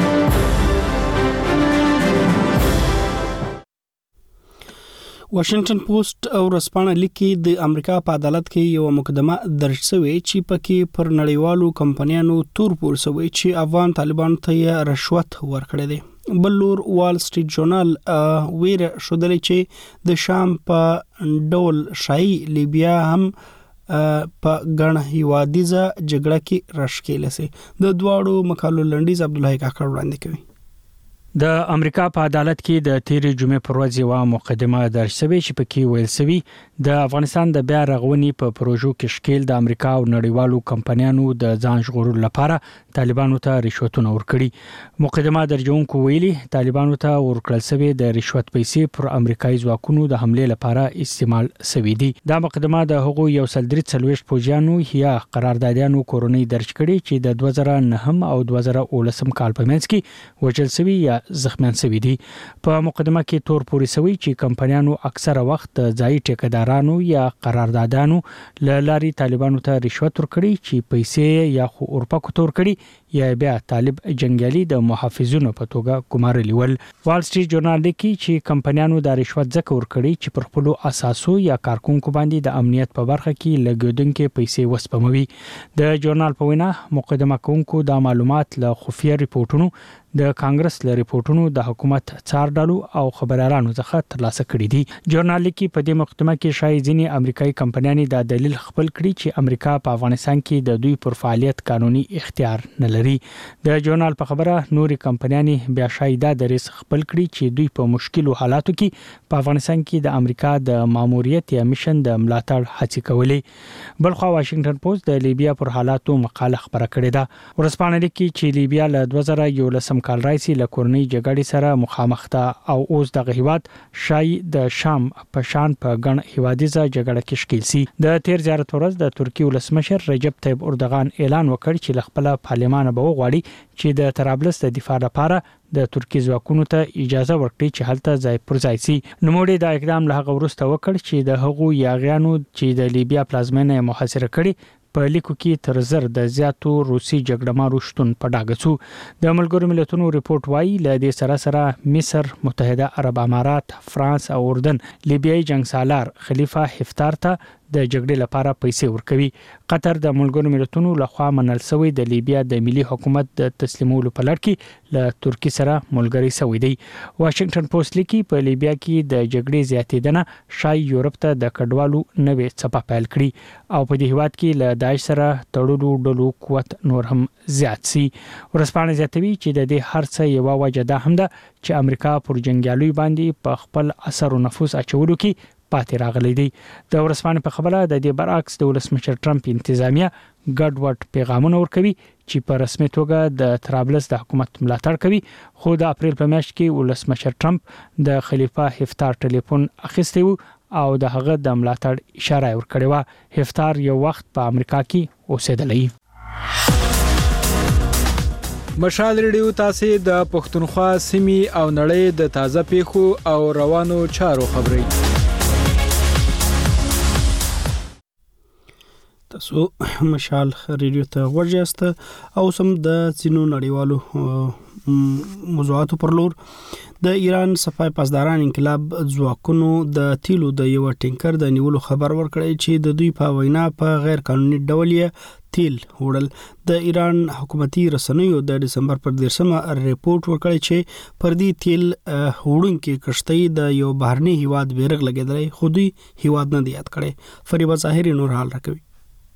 Speaker 1: واشنگټن پوسټ او ورځپاڼه لیکي د امریکا په عدالت کې یو مقدمه درج شوې چې پکې پر نړیوالو کمپنیانو تور پور شوی چې افغان طالبان ته رشوت ورکړي دي. بل لور وال سټریټ جورنال ویره شودلې چې د شام په ډول شای لیبیا هم په غن هیوادیزه جګړه کې راشکېل سي. د دواړو مقالو لنډیز عبد الله کاکړ وړاندې کوي.
Speaker 7: د امریکا په عدالت کې د تیرې جمعې پر ورځ یو مقدمه درج شوې چې پکې ویل شوی د افغانستان د بیا رغونې په پروژو کې شکیل د امریکا او نړیوالو کمپنیانو د ځان ژغورلو لپاره طالبانو ته رشوتونه ورکړي. مقدمه درجونکو ویلي طالبانو ته ورکړل شوی د رشوت پیسې پر امریکایي ځواکونو د حمله لپاره استعمال شوې دي. دا مقدمه د هغو یو سل درې څلويشت پوجانو یا قراردادیانو کورونی درج کړي چې د 2009 او 2019 کال په منځ کې وجل شوی یا زخمیان شوی دي. په مقدمه کې تور پوري شوی چې کمپنیانو اکثره وخت ځای ټیکدارانو یا قراردادانو لاري طالبانو ته رشوت ورکړي چې پیسې یا خو اورپکو تور کړي یا بیا طالب جنگیالي د محافظونو په توګه ګمارلي ول. وال سټریټ جورنال لیکي چې کمپنیانو د رشوت ځکه ورکړي چې پر خپل اساسو یا کارکونکو باندې د امنیت په برخه کې لګیدونکو پیسې وسپموي. د جورنال په وینا مقدمه کوونکو د معلومات له خفیه ریپورتونو د کانګرس له ریپورتونو د حکومت څارډالو او خبريالانو څخه ترلاسه کړي دي. جورنال لیکي په دې مقدمه کې شایي ځینې امریکایي کمپنیانې د دلیل خپل کړي چې امریکا په افغانستان کې د دوی پر فعالیت قانوني اختیار نه لري. د جورنال په خبره نوري کمپنیانې بیا شایي د ریس خپل کړي چې دوی په مشکلو حالاتو کې په افغانستان کې د امریکا د ماموریت یا میشن د ملاتړ هڅې کولې. بلخو واشنگټن پوسټ د لیبیا پر حالاتو مقاله خبره کړې ده. ورځپاڼه لیکي چې لیبیا له 2011 کال راځي له کورنۍ جګړې سره مخامخ ده او اوس د هیواد شای د شام په شان په ګڼ هیوادیزه جګړه کې شکیل سي. د تیر زیارت ورځ د ترکیې ولسمشر رجب طیب اردوغان اعلان وکړ چې خپل پارلمان به وغواړي چې د طرابلس د دفاع لپاره د ترکیې ځواکونو ته اجازه ورکړي چې هلته ځای پر ځای سي. نوموړي دا اقدام له هغه وروسته وکړ چې د هغو یاغیانو چې د لیبیا پلازمینه محاصره کړي په لیکو کې تر زر د زیاتو روسي جګړهمارو شتون په ډاګه شو. د ملګرو ملتونو ریپورت وايي له دې سره مصر، متحده عرب امارات، فرانس او اردن لیبیایي جنگ سالار خلیفہ حفتار ته د جګړې لپاره پیسې ورکوي. قطر د ملګرو ملتونو لخوا منل شوی د لیبیا د ملي حکومت د تسلیمولو په لړ کې له ترکیې سره ملګری شوی دی. واشنگټن پوسټ لیکي په لیبیا کې د جګړې زیاتیدنه شای یورپ ته د کډوالو نوې څپه پیل کړي او په دې هیواد کې له داعش سره تړلو ډلو قوت نور هم زیات سي. ورسپانه زیاتوي چې د دې هر څه یو وجه ده هم ده چې امریکا پر جنگیالي باندې په خپل اثر او نفوذ اچولو کې پاتې راغلي دي. د ورسپانه په خبره د دې برعکس د ولسمشر ټرمپ انتظامیه ګډوډ پیغامونه ورکوي چې په رسمي توګه د طرابلس د حکومت ملاتړ کوي. خو د اپریل په میاشت کې ولسمشر ټرمپ د خلیفہ حفتار ټلیفون اخیستی و او د هغه د ملاتړ اشاره ورکړې و. حفتار یو وخت په امریکا کې اوسېدلی.
Speaker 16: مشال ریډیو تاسو د پښتونخوا سیمې او نړۍ د تازه پیښو او روانو چارو خبري.
Speaker 1: تاسو مشال ریډیو ته ورجاسته او سم د سينو نړیوالو موضوعاتو پر لور د ایران صفای پاسداران انقلاب ځواکونو د تیلو د یو ټینکر د نیولو خبر ورکړی چې د دوی په وینا په غیر قانوني ډول یې تیل وړل. د ایران حکومتي رسنیو د دسمبر پر 10مه ریپورت ورکړی چې پر دې تیل وړونکو کشتۍ د یو بهرني هیواد بیرغ لګیدلی خو دوی هیواد نه دی یاد کړی. فریبا ظاهری نور حال راکوي.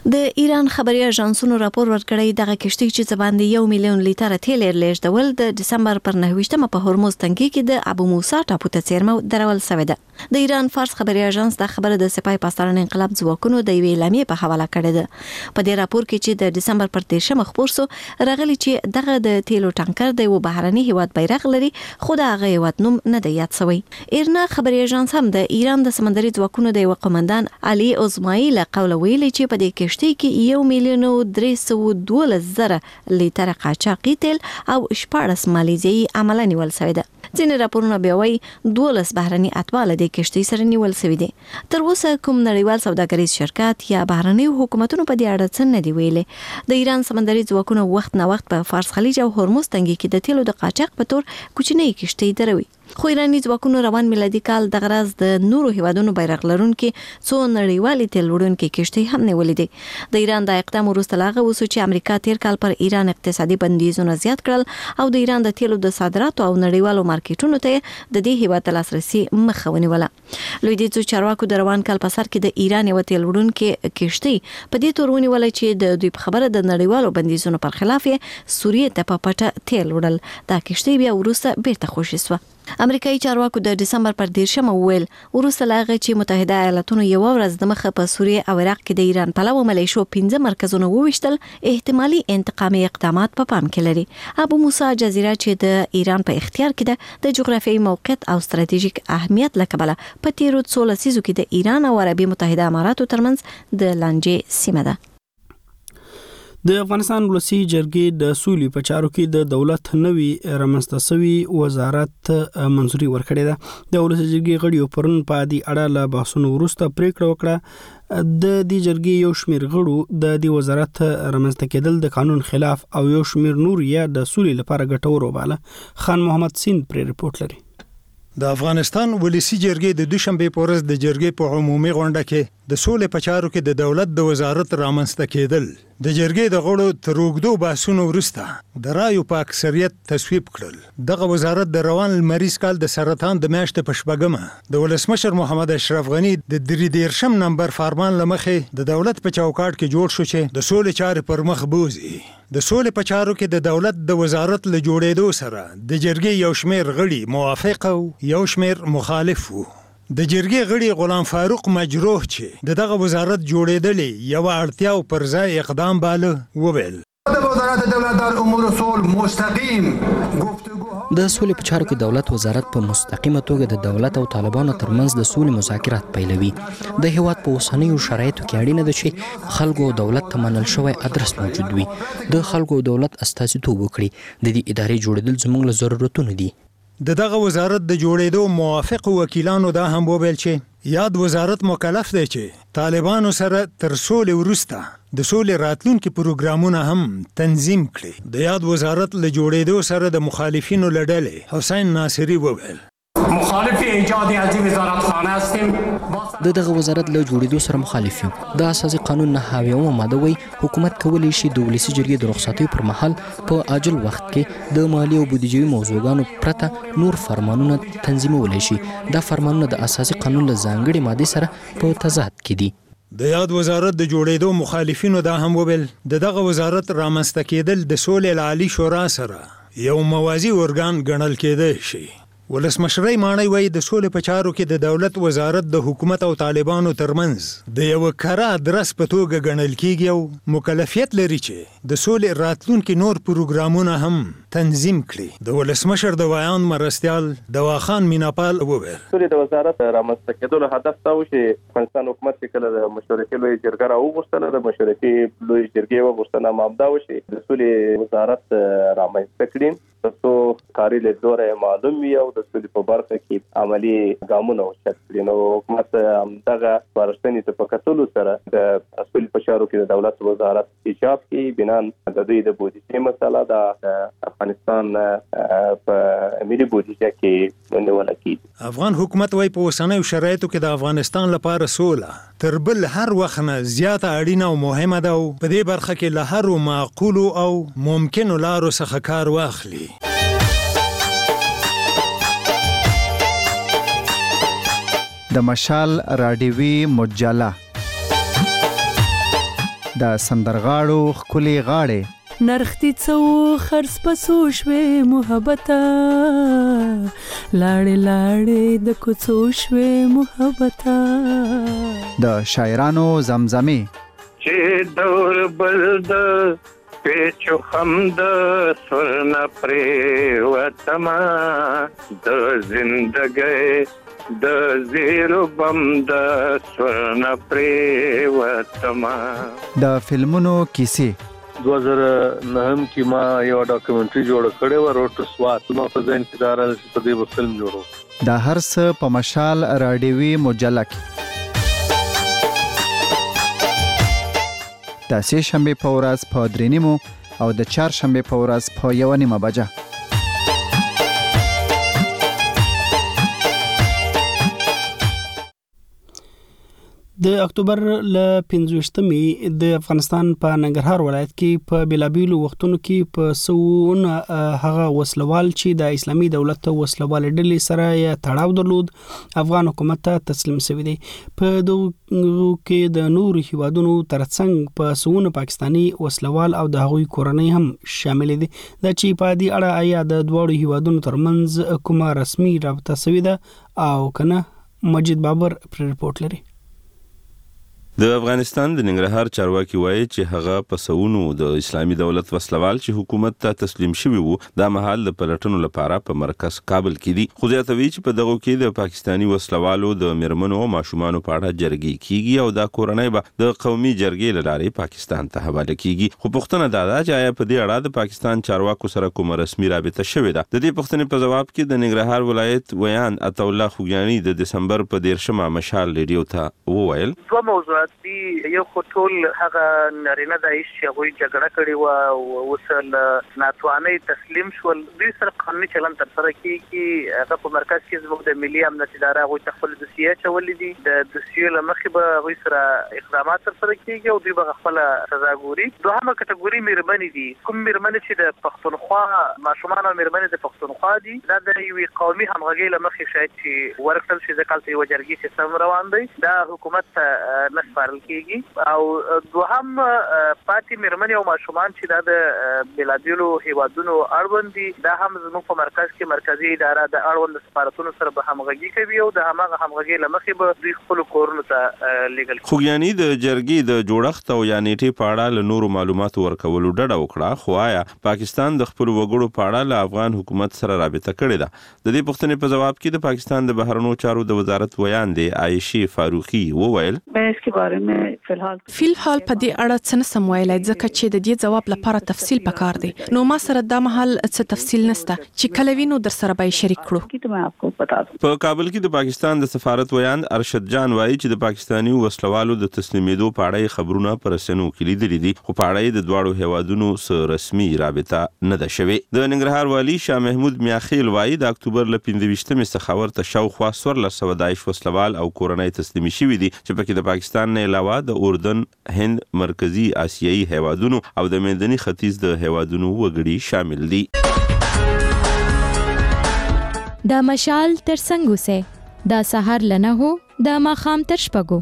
Speaker 14: د ایران خبري اژانسونو راپور ورکړی دغه کشتۍ چې باندې 1 میلیون لیټر تیل لېږدول د ډسمبر پر 9 په هرمز تنګي کې د ابو موسی ټاپو ته څیرمه درول شوې ده. د ایران فارس خبري اژانس د خبره د سپای پاسداران انقلاب ځواکونو د ویلې اعلامیې په حواله کړې ده. په دې راپور کې چې د ډسمبر پر 13 خبر سو راغلی چې دغه د تیلو ټانکر د یو بهرني هیواد بیرغ لري خو د هغه هیواد نوم نه دی یاد شوی. ایرنا خبري اژانس هم د ایران د سمندري ځواکونو د یو قومندان علي اوزمایي له قوله ویلي چې په دې کشتۍ کې 1 میلیون 312,000 لیټر قاچاقي تیل او 14 مالیزیایي عمله نیول شوی ده. ځینې راپورونه بیا وایي 12 بهرني اتباله د کشتۍ سره نیول شوی دي. تر اوسه کوم نړیوال سوداګریز شرکت یا بهرني حکومتونو په دې اړه څه نه دی ویلي. د ایران سمندري ځواکونو وخت نه وخت په فارس خلیج او هرمز تنګي کې د تیلو د قاچاق په تور کوچنۍ کشتۍ دروي. خو ایرانی ځواکونو روان میلادي کال د غرض د نورو هیوادونو بیرغ لرونکو څو نړیوالې تیل وړونکو کشتۍ هم نیولې دي. د ایران د اقدام وروسته لاغه وسو چې امریکا تیر کال پر ایران اقتصادي بندیزونه زیات کړل او د ایران د تیلو د صادراتو او نړیوالو مارکیټونو ته د دې هیواد لاسرسي مخه ونیوله. لوی دي چارواکو د روان کال په سر کې د ایران یو تیل وړونکو کشتۍ په دې تور ونیول چې د دوی په خبره د نړیوالو بندیزونو پر خلاف سوریه ته په پټه تیل وړل. دا کشتۍ بیا وروسته بیرته خوشی شوه. امریکایي چارواکو د ډسمبر پر 13 وویل وروسته لاغه چې متحده ایالاتونو یو ورځ د مخه په سوریه او عراق کې د ایران پلوه ملیشو 15 مرکزونه وویشتل احتمالي انتقامي اقدامات په پام کې لري. ابو موسی جزیره چې د ایران په اختیار کې ده د جغرافیایي موقعیت او ستراتیژیک اهمیت لکبله په تیرو 16 لسیزو کې د ایران او عربي متحده اماراتو ترمنځ د لانجې سیمه ده.
Speaker 1: د افغانستان ولسی جرګې د سولې په چارو کې د دولت نوي رامنځته شوی وزارت منځوري ورکړې ده. د ولسی جرګې غړیو پرون په دې اړه له بحثونو وروسته پریکړه وکړه. د دې جرګې یو شمېر غړو د دې وزارت رامنځته کېدل د قانون خلاف او یو شمېر نور یې د سولې لپاره ګټور وباله. خان محمد سین پر ریپورت لري.
Speaker 9: د افغانستان ولسی جرګې د دوشنبه په ورځ د جرګې په عمومي غونډه کې د سولې په چارو کې د دولت د وزارت رامنځته کېدل د جرګې د غړو تر اوږدو بحثونو وروسته د رایو په اکثریت تصویب کړل. دغه وزارت د روان لمریز کال د سرطان د میاشتې په شپږمه د ولسمشر محمد اشرف غنی د 33 نمبر فرمان لمخې د دولت په چوکاټ کې جوړ شو چې د سولې چارې پر مخ بوزي. د سولې په چارو کې د دولت د وزارت له جوړېدو سره د جرګې یو شمېر غړي موافق او یو شمېر مخالف وو. د جرګې غړي غلام فاروق مجروح چې دغه وزارت جوړېدلې یو اړتیا او پر ځای اقدام باله وویل.
Speaker 10: د وزارت دولت دار امور صلح مستقیم
Speaker 12: د سولې په چارو کې دولت وزارت په مستقیمه توګه د دولت او طالبانو ترمنځ د سولې مذاکرات پیلوي. د هیواد په اوسنیو شرایطو کې اړینه ده چې خلکو او دولت ته منل شوی ادرس موجود وي. د خلکو او دولت استازیتوب وکړي. د دې ادارې جوړېدل زموږ له ضرورتونو دي.
Speaker 9: دغه وزارت د جوړېدو موافق وکیلانو دا هم وویل چې یاد وزارت مکلف دی چې طالبانو سره تر سولې وروسته د سولې راتلونکي پروګرامونه هم تنظیم کړي. د یاد وزارت له جوړېدو سره د مخالفینو له ډلې حسین ناصری وویل
Speaker 13: مخالف ایجاد از وزارت خانه هستیم.
Speaker 12: دغه وزارت له جوړېدو سره مخالف یو. د اساسي قانون 9 ماده وایي حکومت کولی شي د ولسی جرګې د رخصتۍ پر مهال په عاجل وخت کې د مالی او بودیجوي موضوعاتو پرته نور فرمانونه تنظیمولی شي. دا فرمانونه د اساسي قانون له ځانګړي ماده سره په تضاد کې دي.
Speaker 9: د یاد وزارت د جوړېدو مخالفینو دا هم وویل دغه وزارت رامنځته کېدل د سولې عالی شورا سره یو موازی ارګان ګڼل کېدای شي. ولسمشرۍ ماڼۍ وایي د سولې په چارو کې د دولت وزارت د حکومت او طالبانو ترمنځ د یو کره ادرس په توګه ګڼل کېږي او مکلفیت لري چې د سولې راتلونکي نور پروګرامونه هم تنظیم کړي. د ولسمشر د ویان مرستیال دواخان میناپال وویل
Speaker 15: سولې د وزارت رامنځته کېدلو هدف دا و چې افغانستان حکومت چې کله د مشورتي لوی جرګه راوغوښتله د مشورتي لوی جرګې وغوښتنه مبدا و چې د سولې وزارت رامنځته کړي ترڅو کاري لیدلوری معلوم وي او د سولې په برخه کې عملی ګامونه واخیستل کړي. نو حکومت همدغه سپارښتنې ته په کتلو سره د سولې په چارو کې د دولت وزارت ایجاب کړي. بنان د دوی د بودیجې مسله د افغانستان په ملي بودیجه کې ونیول کېږي.
Speaker 9: افغان حکومت وايي په اوسنیو شرایطو کې د افغانستان لپاره سوله تر بل هر وخت نه زیاته اړینه او مهمه ده او په دې برخه کې له هر معقولو او ممکنو لارو څخه کار واخلي.
Speaker 11: د مشال راډیوي مجله د سندرغاړو ښکلې غاړې
Speaker 17: نرختی څو خرڅ پسو شوې محبته لاړې لاړې د کوڅو شوې محبته
Speaker 11: د شاعرانو زمزمې
Speaker 18: چې دور بل د پیچو خم د سرن پریوتما د زندګۍ د زیرو بم د سرن پریوتما
Speaker 11: د فلمونو کیسې
Speaker 19: 2009 کې ما یو ډاکومنټري جوړ کړې و روټ سوات نو په ځین کې دارل په دې فلم جوړو
Speaker 11: د هر څه په مشال راډیوي مجله کې د سه شنبه په ورځ په 3:30 او د چهارشنبه په ورځ په 1:30 بجه
Speaker 1: د اکتوبر ل 15مې د افغانستان په ننګرهار ولایت کې په بیلابیلو وختونو کې په سوونه هغه وسلوال چې د اسلامي دولت وسلوال ډلې سره یې تړاو درلود افغان حکومت ته تسلیم شوی دی په دغه کې د نور هیوادونو ترڅنګ په سوونه پاکستانی وسلوال او د هغوی کورنۍ هم شامل دي د چې په دې اړه آیا د دوه هیوادونو ترمنځ کومه رسمي رابطه شوې ده او کنه مجید بابر پر رپورټ لري
Speaker 5: د افغانستان د ننګرهار چارواکي وایي چې هغه په سونو د اسلامي دولت وسلوال چې حکومت ته تسلیم شوی وو د محل د پلټنو لپاره په مرکز کابل کې دي خو زیاتوي چې په دغه کې د پاکستانی وسلوالو د مرمنو او ماشومان په اړه جرګې کیږي او د کورنۍ به د قومي جرګې لارې پاکستان ته حواله کیږي خو پښتنه دا ده چې آیا په دې اړه د پاکستان چارواکو سره کوم رسمي رابطه شوې ده د دې پښتنې په جواب کې د ننګرهار ولایت ویان عطا الله خوګیانی د دسمبر په 13مه مشال ریډیو ته وویل
Speaker 21: دی یو خطول هغه نارینه دایش چې هغه جګړه کړې و او وصل ناتواني تسلیم شول دوی سره قانوني چلن تر سره کیږي هغه په مرکز کې زموږ د ملي امنیت اداره هغه خپل دوسیه چولې دي د دوسیه لمخې به هغه سره اقدامات تر سره کیږي او دوی به خپل سزا ګوري دوهمه کټګوري مېرمنې دي کوم مېرمنې چې د پښتونخوا ماشومان او مېرمنې د پښتونخوا دي دا د یو قومي همغږي لمخې شاید چې ورکل شي د کالتي وجرګي سیستم روان دی دا حکومت نسپارل کیږي او دوهم پاتې مېرمنې او ماشومان چې دا د بلادیلو هیوادونو اړوند دي دا هم زموږ په مرکز کې مرکزی اداره د اړوند سفارتونو سره به همغږي کوي او د همغه همغږي لمخې به دوی خپل کورونو ته لیږل
Speaker 5: خوګیانی د جرګې د جوړښت او یا نیټې په اړه له نورو معلوماتو ورکولو ډډه وکړه خو آیا پاکستان د خپل وګړو په اړه له افغان حکومت سره رابطه کړې ده د دې پوښتنې په جواب کې د پاکستان د بهرنیو چارو د وزارت ویان دی عائشې فاروقي وویل
Speaker 25: فی الحال په دې اړه څه نه سم ویلای ځکه چې د دې جواب لپاره تفصیل پکار دی نو ما سره د محل څه تفصیل نشته چې کله وینو در سره به شریک کړو
Speaker 5: په کابل کې د پاکستان د سفارت ویان ارشد جان وایي چې د پاکستانی وسلوالو د تسلیمېدو په اړه خبرونه پر رسنیو کې لیدلې دي خو په اړه د دواړو هیوادونو سره رسمي رابطه نه ده شوې د ننګرهار والی شاه محمود میاخیل وایي د اکتوبر ل 15مې څخه ورته شاوخوا 1400 داعش وسلوال او کورنۍ تسلیمي شوي دي چې پکې د پاکستان نه علاوه د اردن هند مرکزی آسیایي هیوادونو او د منځني ختیځ د هیوادونو وګړي شامل دي
Speaker 22: د مشال تر څنګه سه د سحر لنه هو د ماخام تر شپګو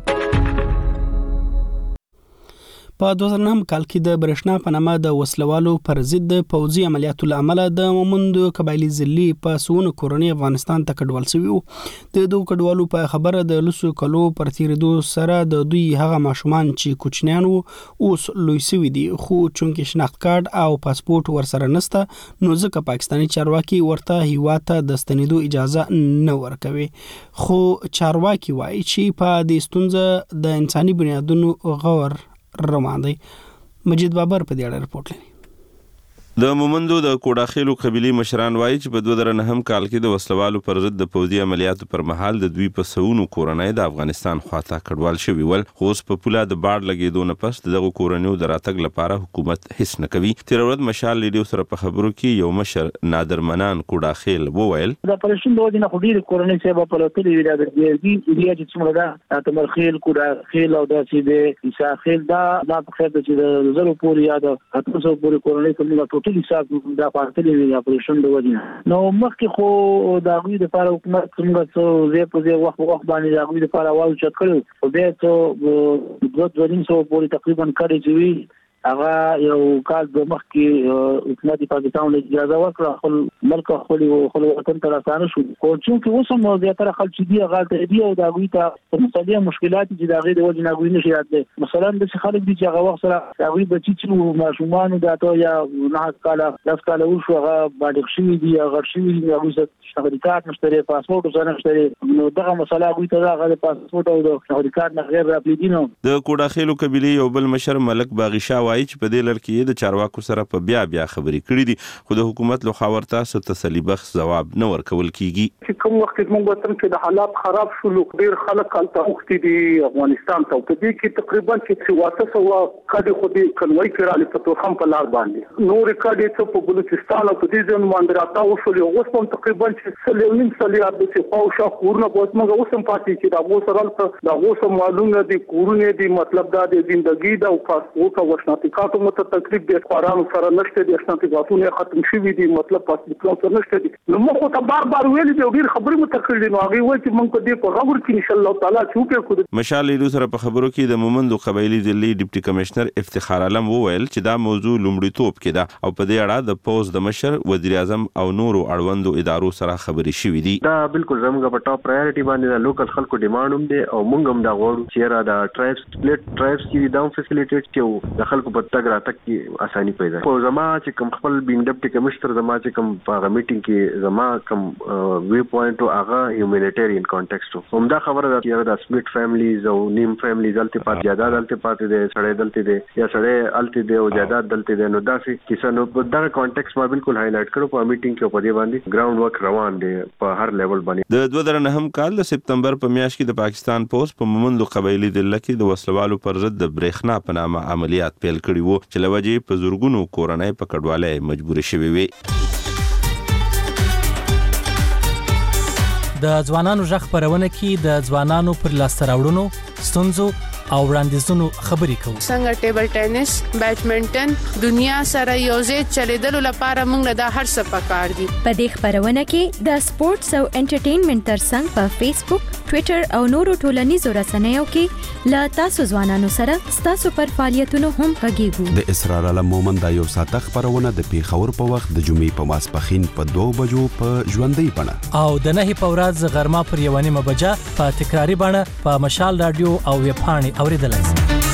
Speaker 1: په 2009 کال کې د برښنا په نامه د وسلوالو پر ضد پوځي عملیاتو لامل د مومند قبایلی ځلې په سونه کورنۍ افغانستان ته کډوال شوی وو د دوه کډوالو په خبره د لسو کلو پر تیریدو سره د دوی هغه ماشومان چې کوچنیان وو اوس لوی شوی دي خو چونکې شناخت کارت او پاسپورت ورسره نشته نو ځکه پاکستانی چارواکي ورته هیواد ته د ستنېدو اجازه نه ورکوي خو چارواکي وایي چې په دې ستونزه د انساني بنیادونو غور روان دی مجید بابر په دې اړه رپورټ لري
Speaker 5: د مومندو د کوډاخیلو قبيله مشران وایي چې په 2009 کال کې د وسلوالو پر ضد د پوځي عملیاتو پر مهال د دوی په سونو کورنۍ د افغانستان خواته کډوال شوی ول خو اوس په پوله د باړ لګیدو نه پس دغه کورنۍ د راتګ لپاره حکومت هیڅ نه کوي تیر ورځ مشال لیډیو سره په خبرو کې یو مشر نادر منان کوډاخیل وویل
Speaker 26: دا پرشن دوه دینه خډیر کورنۍ سبا په لوتلې ویل د دې چې څومره دا تمرخیل کوډاخیل او د سیده عیساخیل دا په خیر د زرو پورې یاد 800 پورې کورنۍ کومه ټوټلي حساب دا پاتلي وی اپریشن د وجه نو مخکې خو دا غوي د لپاره حکومت څنګه څو زه په دې وخت باندې دا غوي د لپاره واو چت کړو او بیا څو 2.5 پورې تقریبا کړی چې هغه یو کال د مخکې حکومت پاکستان له اجازه ورکړه خپل ملک خپل وطن ته راځنه شو خو چې اوس هم زیاتره خلک دي هغه ته دی او دا غوي ته مختلف مشکلات چې دا غي د وجه نه غوي نشي راځي مثلا د خلک دي چې هغه وخت سره دا غوي بچی چې ماشومان دا ته یا نه کاله لس کاله وشو هغه باندې شي دي هغه شي دي هغه څه شغلات نشته پاسپورت سره نشته نو دغه مسله غوي ته هغه پاسپورت او د شغلات نه غیر راپلی دي نو
Speaker 5: د کوډاخیلو قبيله یو بل مشر ملک باغی شاه وایي چې په دې لړ کې د چارواکو سره په بیا خبرې کړې دي خو د حکومت له خوا ورته څه تسلی بخش ځواب نه ورکول کیږي
Speaker 2: چې کوم وخت موږ وطن کې د حالات خراب شول ډیر خلک کالته وختي دي افغانستان ته په دې کې تقریبا چې واته سوا کډي خو دې کنوي کړل په توخم په لار باندې نور کډي ته په بلوچستان او په دې ځین باندې راځو شول اوس هم تقریبا چې سلیم سلیات د څه او شاو کورونه اوس موږ اوس هم پاتې چې دا اوس سره دا اوس معلومه دي کورونه دي مطلب دا د ژوندۍ دا او پاسپورت او وشناتیکاتو مت تقریبا د قرآن سره نشته دي شناتیکاتونه ختم شوي دي مطلب پاسپورت سره نشته دي نو موږ ته بار ویل دي ډیر خبرې متکړې نو هغه وایي چې موږ په دې په خبرو کې ان شاء الله تعالی چوکې کو
Speaker 5: مشال لیدو سره په خبرو کې د مومندو قبایلی ضلعي ډیپټي کمشنر افتخار عالم وویل چې دا موضوع لومړیتوب کې ده او په دې اړه د پوز د مشر وزیر اعظم او نورو اړوندو ادارو سره خبرې شوې دي
Speaker 3: دا بالکل زموږ په ټاپ پرایورټي باندې د لوکل خلکو ډیماند هم دي او موږ هم دا غواړو چې را د ټرایبس سپلیټ ټرایبس کې دا فیسیلیټیټ کیو د خلکو په تګ راتګ کې اساني پیدا خو زما چې کوم خپل بین ډیپټي کمشنر زما چې کوم په میټینګ کې زما کوم وی پوینټ او هغه هیومانیټریان کانټیکسټ هم دا خبره ده چې دا سپلیټ فیملیز او نیم فیملیز دلته پات جاداد دلته پاتې دي سړی دلته دي یا سړی الته دي او جاداد دلته دي نو دا کیسه نو په دا کانټیکسټ ما بالکل هایلایټ کړو په میټینګ کې په دې باندې ګراوند ورک روان دي په هر لیول باندې
Speaker 5: د 2009 کال د سپتمبر په میاشت کې د پاکستان پولیس په مومندو قبایلی ضلع کې د وسلوالو پر ضد د برېښنا په نامه عملیات پیل کړي وو چې لوجې په زورګونو کورنۍ په کډواله مجبور شوي وي
Speaker 8: د ځوانانو ژغ خبرونه کې د ځوانانو پر لاسته راوړنو ستونزو او وړاندیزونو خبرې کوو
Speaker 20: څنګه ټیبل ټینس بیډمنټن دنیا سره یوځای چلیدلو لپاره موږ د هر څه پکار دي
Speaker 22: په دې خبرونه کې د سپورتس او انټرټینمنټ ترڅنګ په فیسبوک ټوئیټر او نورو ټولنیزو رسنیو کې لا تاسو ځوانانو سره تاسو پر فعالیتونو هم غږیږو
Speaker 23: د اسرار علم مومند یو ساعت خبرونه د پیښور په وخت د جمعې په ماسپخین په 2 بجو په ژوندۍ بڼه
Speaker 8: او د نه په ورځ غرمه پر 1 بجه په تکراری بڼه په مشال رادیو او ویب پاڼې اوریدلای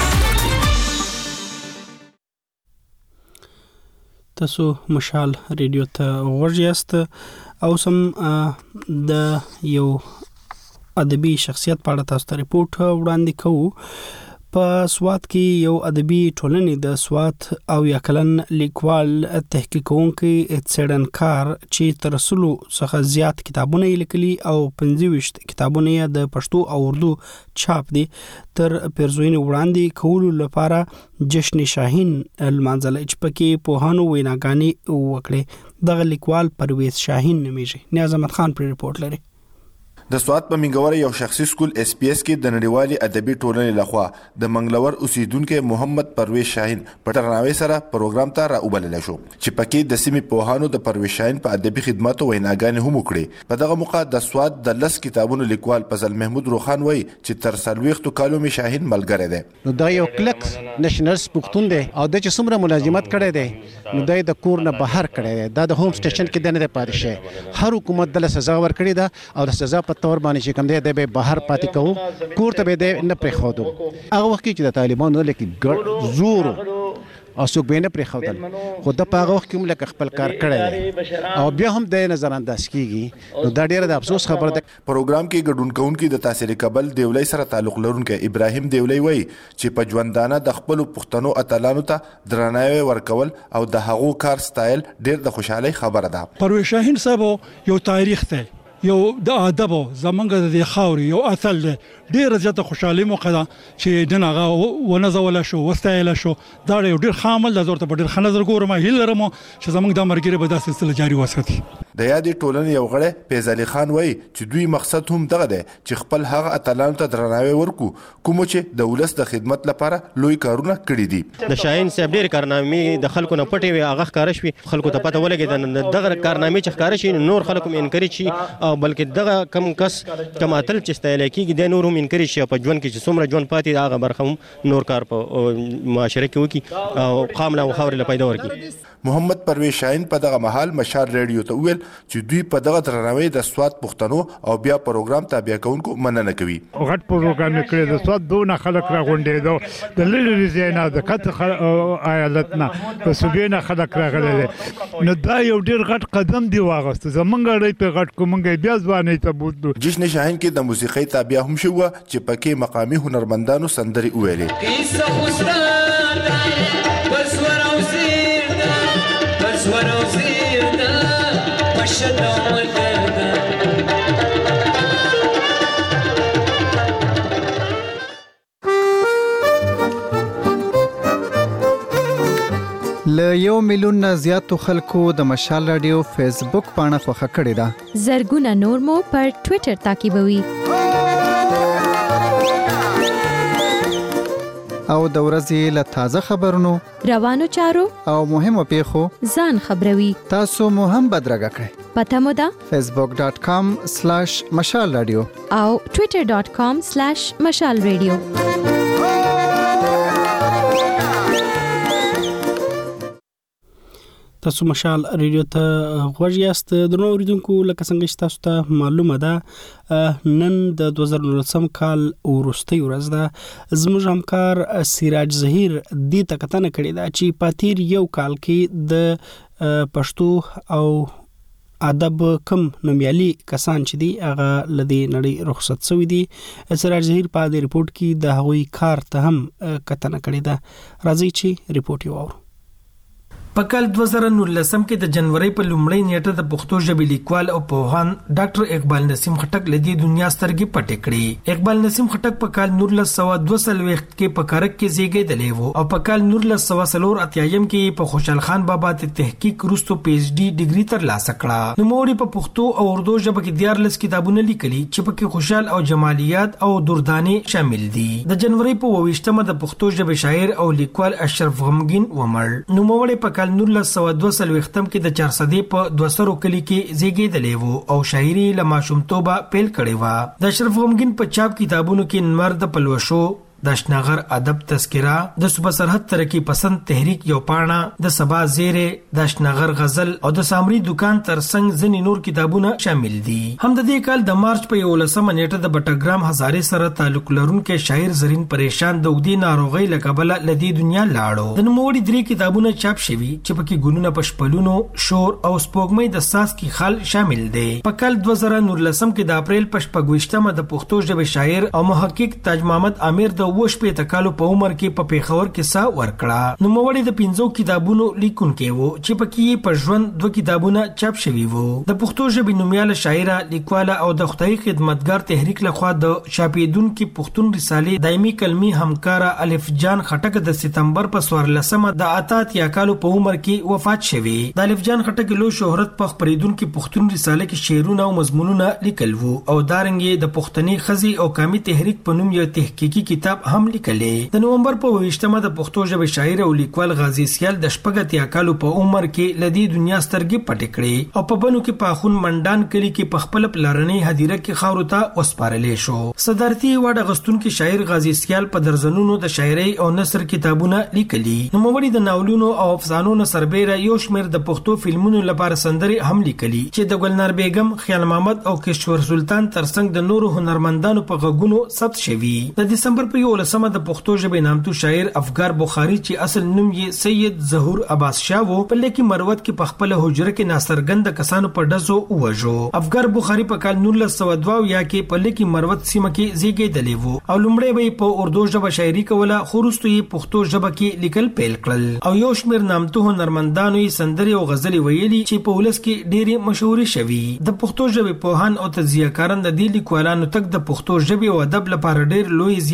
Speaker 1: تاسو مشال ریډیو ته ورجاست او سم د یو ادبي شخصیت په اړه تاسو ته ریپورت وړاندې کوو په سوات کې یو ادبي ټولنې د سوات او یا کلن لیکوال تحقیقونکي څېړنکار چې تر سلو څخه زیات کتابونه لیکلي او 25 کتابونه د پښتو او اردو چاپ دي تر پیرزوین وړاندې کولو لپاره جشن شاهین المنزل چې پکې په هانو ویناګانی وکړي دغه لیکوال پرویز شاهین نومیږي نیاز احمد خان پر ریپورت لري
Speaker 24: د سوات په منګور یو شخصي سکول اس پی اس کې د نړیوالي ادبي ټولنې لخوا د منګلور اوسیدونکو محمد پرویز شاهین په درناوي سره پروګرام ته راوبلل شو چې پکې د سیمې پوهانو د پرویز شاهین په ادبي خدماتو ویناګانې هم وکړي په دغه موقع د سوات د لس کتابونو لیکوال فضل محمود روخان وایي چې تر 40 کالو می شاهین ملګری دی
Speaker 27: نو دا یو کلک نېشنلز پښتون دی او د چې څومره ملازمت کړی دی نو د کور نه بهر کړی دی دا د هوم سټیشن کې نه پاتې شي هر حکومت د سزا ورکړي دا او د سزا په تور باندې چې کوم دی د بهر پاتې کوو کور ته به نه پرې خودو هغه وخت چې د طالبانو لکه ګډ زور او څوک به نه پرې خودل خو د هغه وخت کوم لکه خپل کار کړی او بیا هم د نظر انداز کیږي نو دا ډیره د افسوس خبره ده
Speaker 24: پروګرام کې ګډون کوونکي د تحصیل کابل دیولای سره تعلق لرونکي ابراهیم دیولای وایي چې په ژوندانه د خپل پښتنو اتلانو ته درناوی ورکول او د هغو کار سټایل ډیر د خوشحالي خبره ده
Speaker 28: پرویز شاهین صاحب یو تاریخ ته یو د ادب زمونږ د خاوري یو اتل ډیر زیاته خوشحالي موقع ده چې دغه ونزول شو وستایل شو دا ډیر خامل د زورته په ډیر خنځر ګورم هیل لرم چې زمونږ د مرګري به د سلسله جاری وساتي
Speaker 24: د یادې ټولنې یو غړی فیض علي خان وایي چې دوی مقصد هم دغه دی چې خپل هغه اتلانو ته درناوی ورکو کوم چې د ولس د خدمت لپاره لوی کارونه کړي دي.
Speaker 4: د شاهین صاحب ډېر کارنامې د خلکو نه پټې وي هغه ښکاره شوي خلکو ته پته ولګېده دغه کارنامې چې ښکاره شي نور خلک هم انکریج شي او بلکې دغه کم کس کم اتل چې ستایلی کېږي دی نور هم انکریج شي په ژوند کې چې څومره ژوند پاتې هغه برخه هم نور کار په معاشره کې وکړي او قام له خاورې له پیدا ورکړي.
Speaker 24: محمد پرویز شاهین په دغه مهال مشال ریډیو ته ویل چې دوی په دغه درناوي د سواد پښتنو او بیا پروګرام تابع کوونکو مننه کوي.
Speaker 6: غټ پروګرام کړی د سواد دونه خلک راغونډېدو د لری زینا د کته ایالتنا په صوبینه خلک راغلي نو دا یو ډیر غټ قدم دی واغست زمونږ لري په غټ کومنګ بیا ځواني ته بوتلو.
Speaker 24: جشن شاهین کې د موسیقۍ تابع هم شو چې پکې مقامي هنرمندانو سندري ویلې.
Speaker 11: له 1 میلیون نه زیاتو خلکو د مشال رادیو فیسبوک پاڼه خوښه کړې ده.
Speaker 22: زرګونه نور مو پر ټوئیټر تعقیبوي.
Speaker 11: او د ورځې له تازه خبرونو
Speaker 22: روانو چارو
Speaker 11: او مهمو پیښو
Speaker 22: ځان خبروي.
Speaker 11: تاسو مو هم بدرګه کړئ.
Speaker 22: پته مو ده
Speaker 11: facebook.com/مشال رادیو
Speaker 22: او twitter.com/مشال رادیو.
Speaker 1: تاسو مشال ریډیو ته غوږ یاست. درنو اوریدونکو لکه څنګه چې تاسو ته معلومه ده نن د 2019 کال وروستۍ ورځ ده. زموږ همکار سراج ظهیر دې ته کتنه کړې ده چې په تیر یو کال کې د پښتو او ادب کم نومیالي کسان چې دي هغه لدی نړۍ رخصت شوی دي. سراج ظهیر په دې ریپورت کې د هغوی کار ته هم کتنه کړې ده. راځي چې ریپورت یې واورو.
Speaker 7: په کال 2019 کې د جنوري په لومړۍ نیټه د پښتو ژبې لیکوال او پوهان ډاکټر اقبال نسیم خټک لدی دنیا سترګې پټې کړې. اقبال نسیم خټک په کال 1922 کې په کارک کې زیږیدلی و او په کال 1984 کې په خوشحال خان بابا ته تحقیق وروسته پی ایچ ډي ډیګري ترلاسه کړه. نو موري په پښتو او اردو ژبه کې 14 کتابونه لیکلي چې پکې خوشحال او جمالیات او دردانه شامل دي. د جنوري په 28مه د پښتو ژبې شاعر او لیکوال اشرف غمګین ومړ. نو موري په 1922 کې د 400 په 200 کلی کې زیږیدلی و او شاعري له ماشومتوبه پیل کړې و. د اشرف غمګین په چاپ کتابونو کې نمر د پلوشو د شناغر ادب تذکرہ د صوبه سرحد ترقی پسند تحریک یو پاڼه د سبا زیره د شناغر غزل او د سامری دکان ترڅنګ ځینې نور کتابونه شامل دي. هم د دې کال د مارچ په 11 نیټه د بټګرام هزارې سره تعلق لرونکو شاعر زرین پریشان د وګړي ناروغي لکبله لدی دنیا لاړو. د نوموړي 3 کتابونه چاپ شوي چې پکې ګلونه پشپلونو شور او سپوږمۍ د ساس کی خال شامل دي. په کال 2019 کې د اپریل په 28مه د پښتو ژبې شاعر او محقق تاج محمد امیر د وش په تکالو په عمر کې په پیښور کې سا ورکړه. نو موري د 5 کتابونو لیکونکي وو چې پکې په ژوند 2 کتابونه چاپ شوي وو. د پښتو ژبې نومیاله شاعره لیکواله او د خدای خدمتګار تحریک لخوا د چاپیدونکو پښتون رسالې دایمي کلمي همکارا الف جان خټک د سپتمبر په 14مه د اتات یا کالو په عمر کې وفات شوی. د الف جان خټک لو شهرت په خبرېدونکو پښتون رساله کې شعرونه او مضمونونه لیکل وو او دارنګي د پښتني خزي او قامي تحریک په نوم یو تحقیقي کتاب هم لیکلې. د نومبر په 28مه د پښتو ژبې شاعر او لیکوال غازی سیال د شپږ کالو په عمر کې لدی دنیا سترګې پټې کړې او په بنو کې په خون منډان کلی کې په خپل پلارنۍ هدیره کې خاورو ته وسپارلې شو. صدارتي واډه غستون کې شاعر غازی سیال په درزنونو د شاعري او نثر کتابونه لیکلي. نوموړي د ناولونو او افسانو سربېره یو شمېر د پښتو فلمونو لپاره سندري هم لیکلي چې د ګلنار بیگم، خیال محمد او کشور سلطان ترڅنګ د نورو هنرمندانو په غږونو ثبت شوي. د دسمبر په 11 د پښتو ژبې نامتو شاعر افګار بخاری چې اصل نوم یې سید ظهور عباس شاه و په لکه مروت کې په خپل حجره کې ناصرګند کسانو په ډزو وژو. افګار بخاری په کال 1902 کې په لکه مروت سیمه کې زیږیدلی و او لومړی به په اردو ژبه شاعري کوله خو وروسته یې پښتو ژبه کې لیکل پیل کړل او یو شمېر نامتو هنرمندانو یې سندري او غزلي ویلي چې په ولس کې ډېری مشهوري شوي. د پښتو ژبې پوهان او تجزیه کاران د دې لیکوالانو تک د پښتو ژبې او ادب لپاره ډېر لوی زیان ګرځي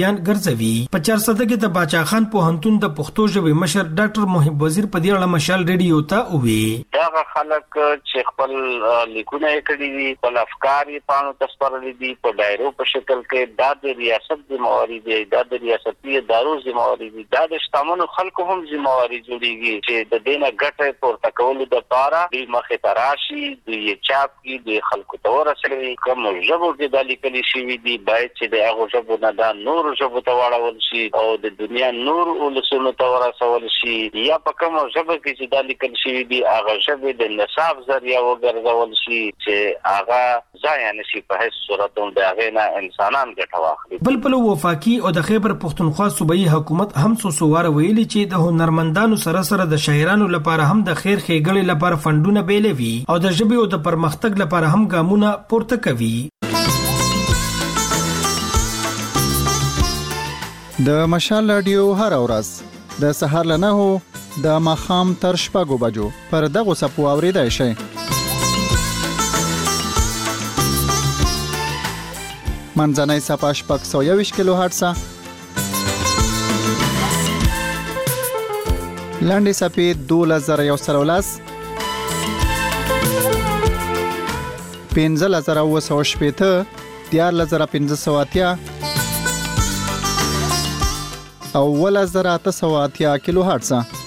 Speaker 7: ارزوي. په 400 کې د باچا خان پوهنتون د پښتو ژبې مشر ډاکټر محب وزیر په دې اړه مشال ریډیو ته وویل
Speaker 9: دا خلک چې خپل لیکونه کړي دي په افکار یې پانو تسپارلي دي په ډایرو په شکل کې دا د ریاست ذمہواری دی دا د ریاستي ادارو ذمہواری دی دا د شتمنو خلکو هم ذمہواری جوړیږي چې د دینه ګټه پورته کول د پاره د مخه تراشي د چاپ کی د خلکو تور سره کوم ژبو کې د لیکلي شي دي باید چې د هغه ژبو نه دا نور ژبو ته واړول شي او د دنیا نور ولسونو ته ورسول شي یا په کوم ژبه کې چې د لیکل شي دي هغه ژبه د نصاب ذریعہ وګرځول شي چې هغه ځای نشي په هیڅ صورت هم د هغه نه انسانان ګټه واخلي.
Speaker 7: بل وفاقي او د خیبر پختونخوا صوبایي حکومت هم سوسوار ویلي چې د هنرمندانو سره د شاعرانو لپاره هم د خیر ښېګړې لپاره فندونه بیلوي او د ژبې او د پرمختګ لپاره هم ګامونه پورته کوي.
Speaker 11: د مشال رادیو هر ورځ د سهار له 9 د ماښام تر 6 بجو پر دغه سپو اوریدای شي. منځنۍ صفحه 621 کیلو هرتز، لاندې صفحه 2113، 15980، 14580 او 1880 کیلو هرتز.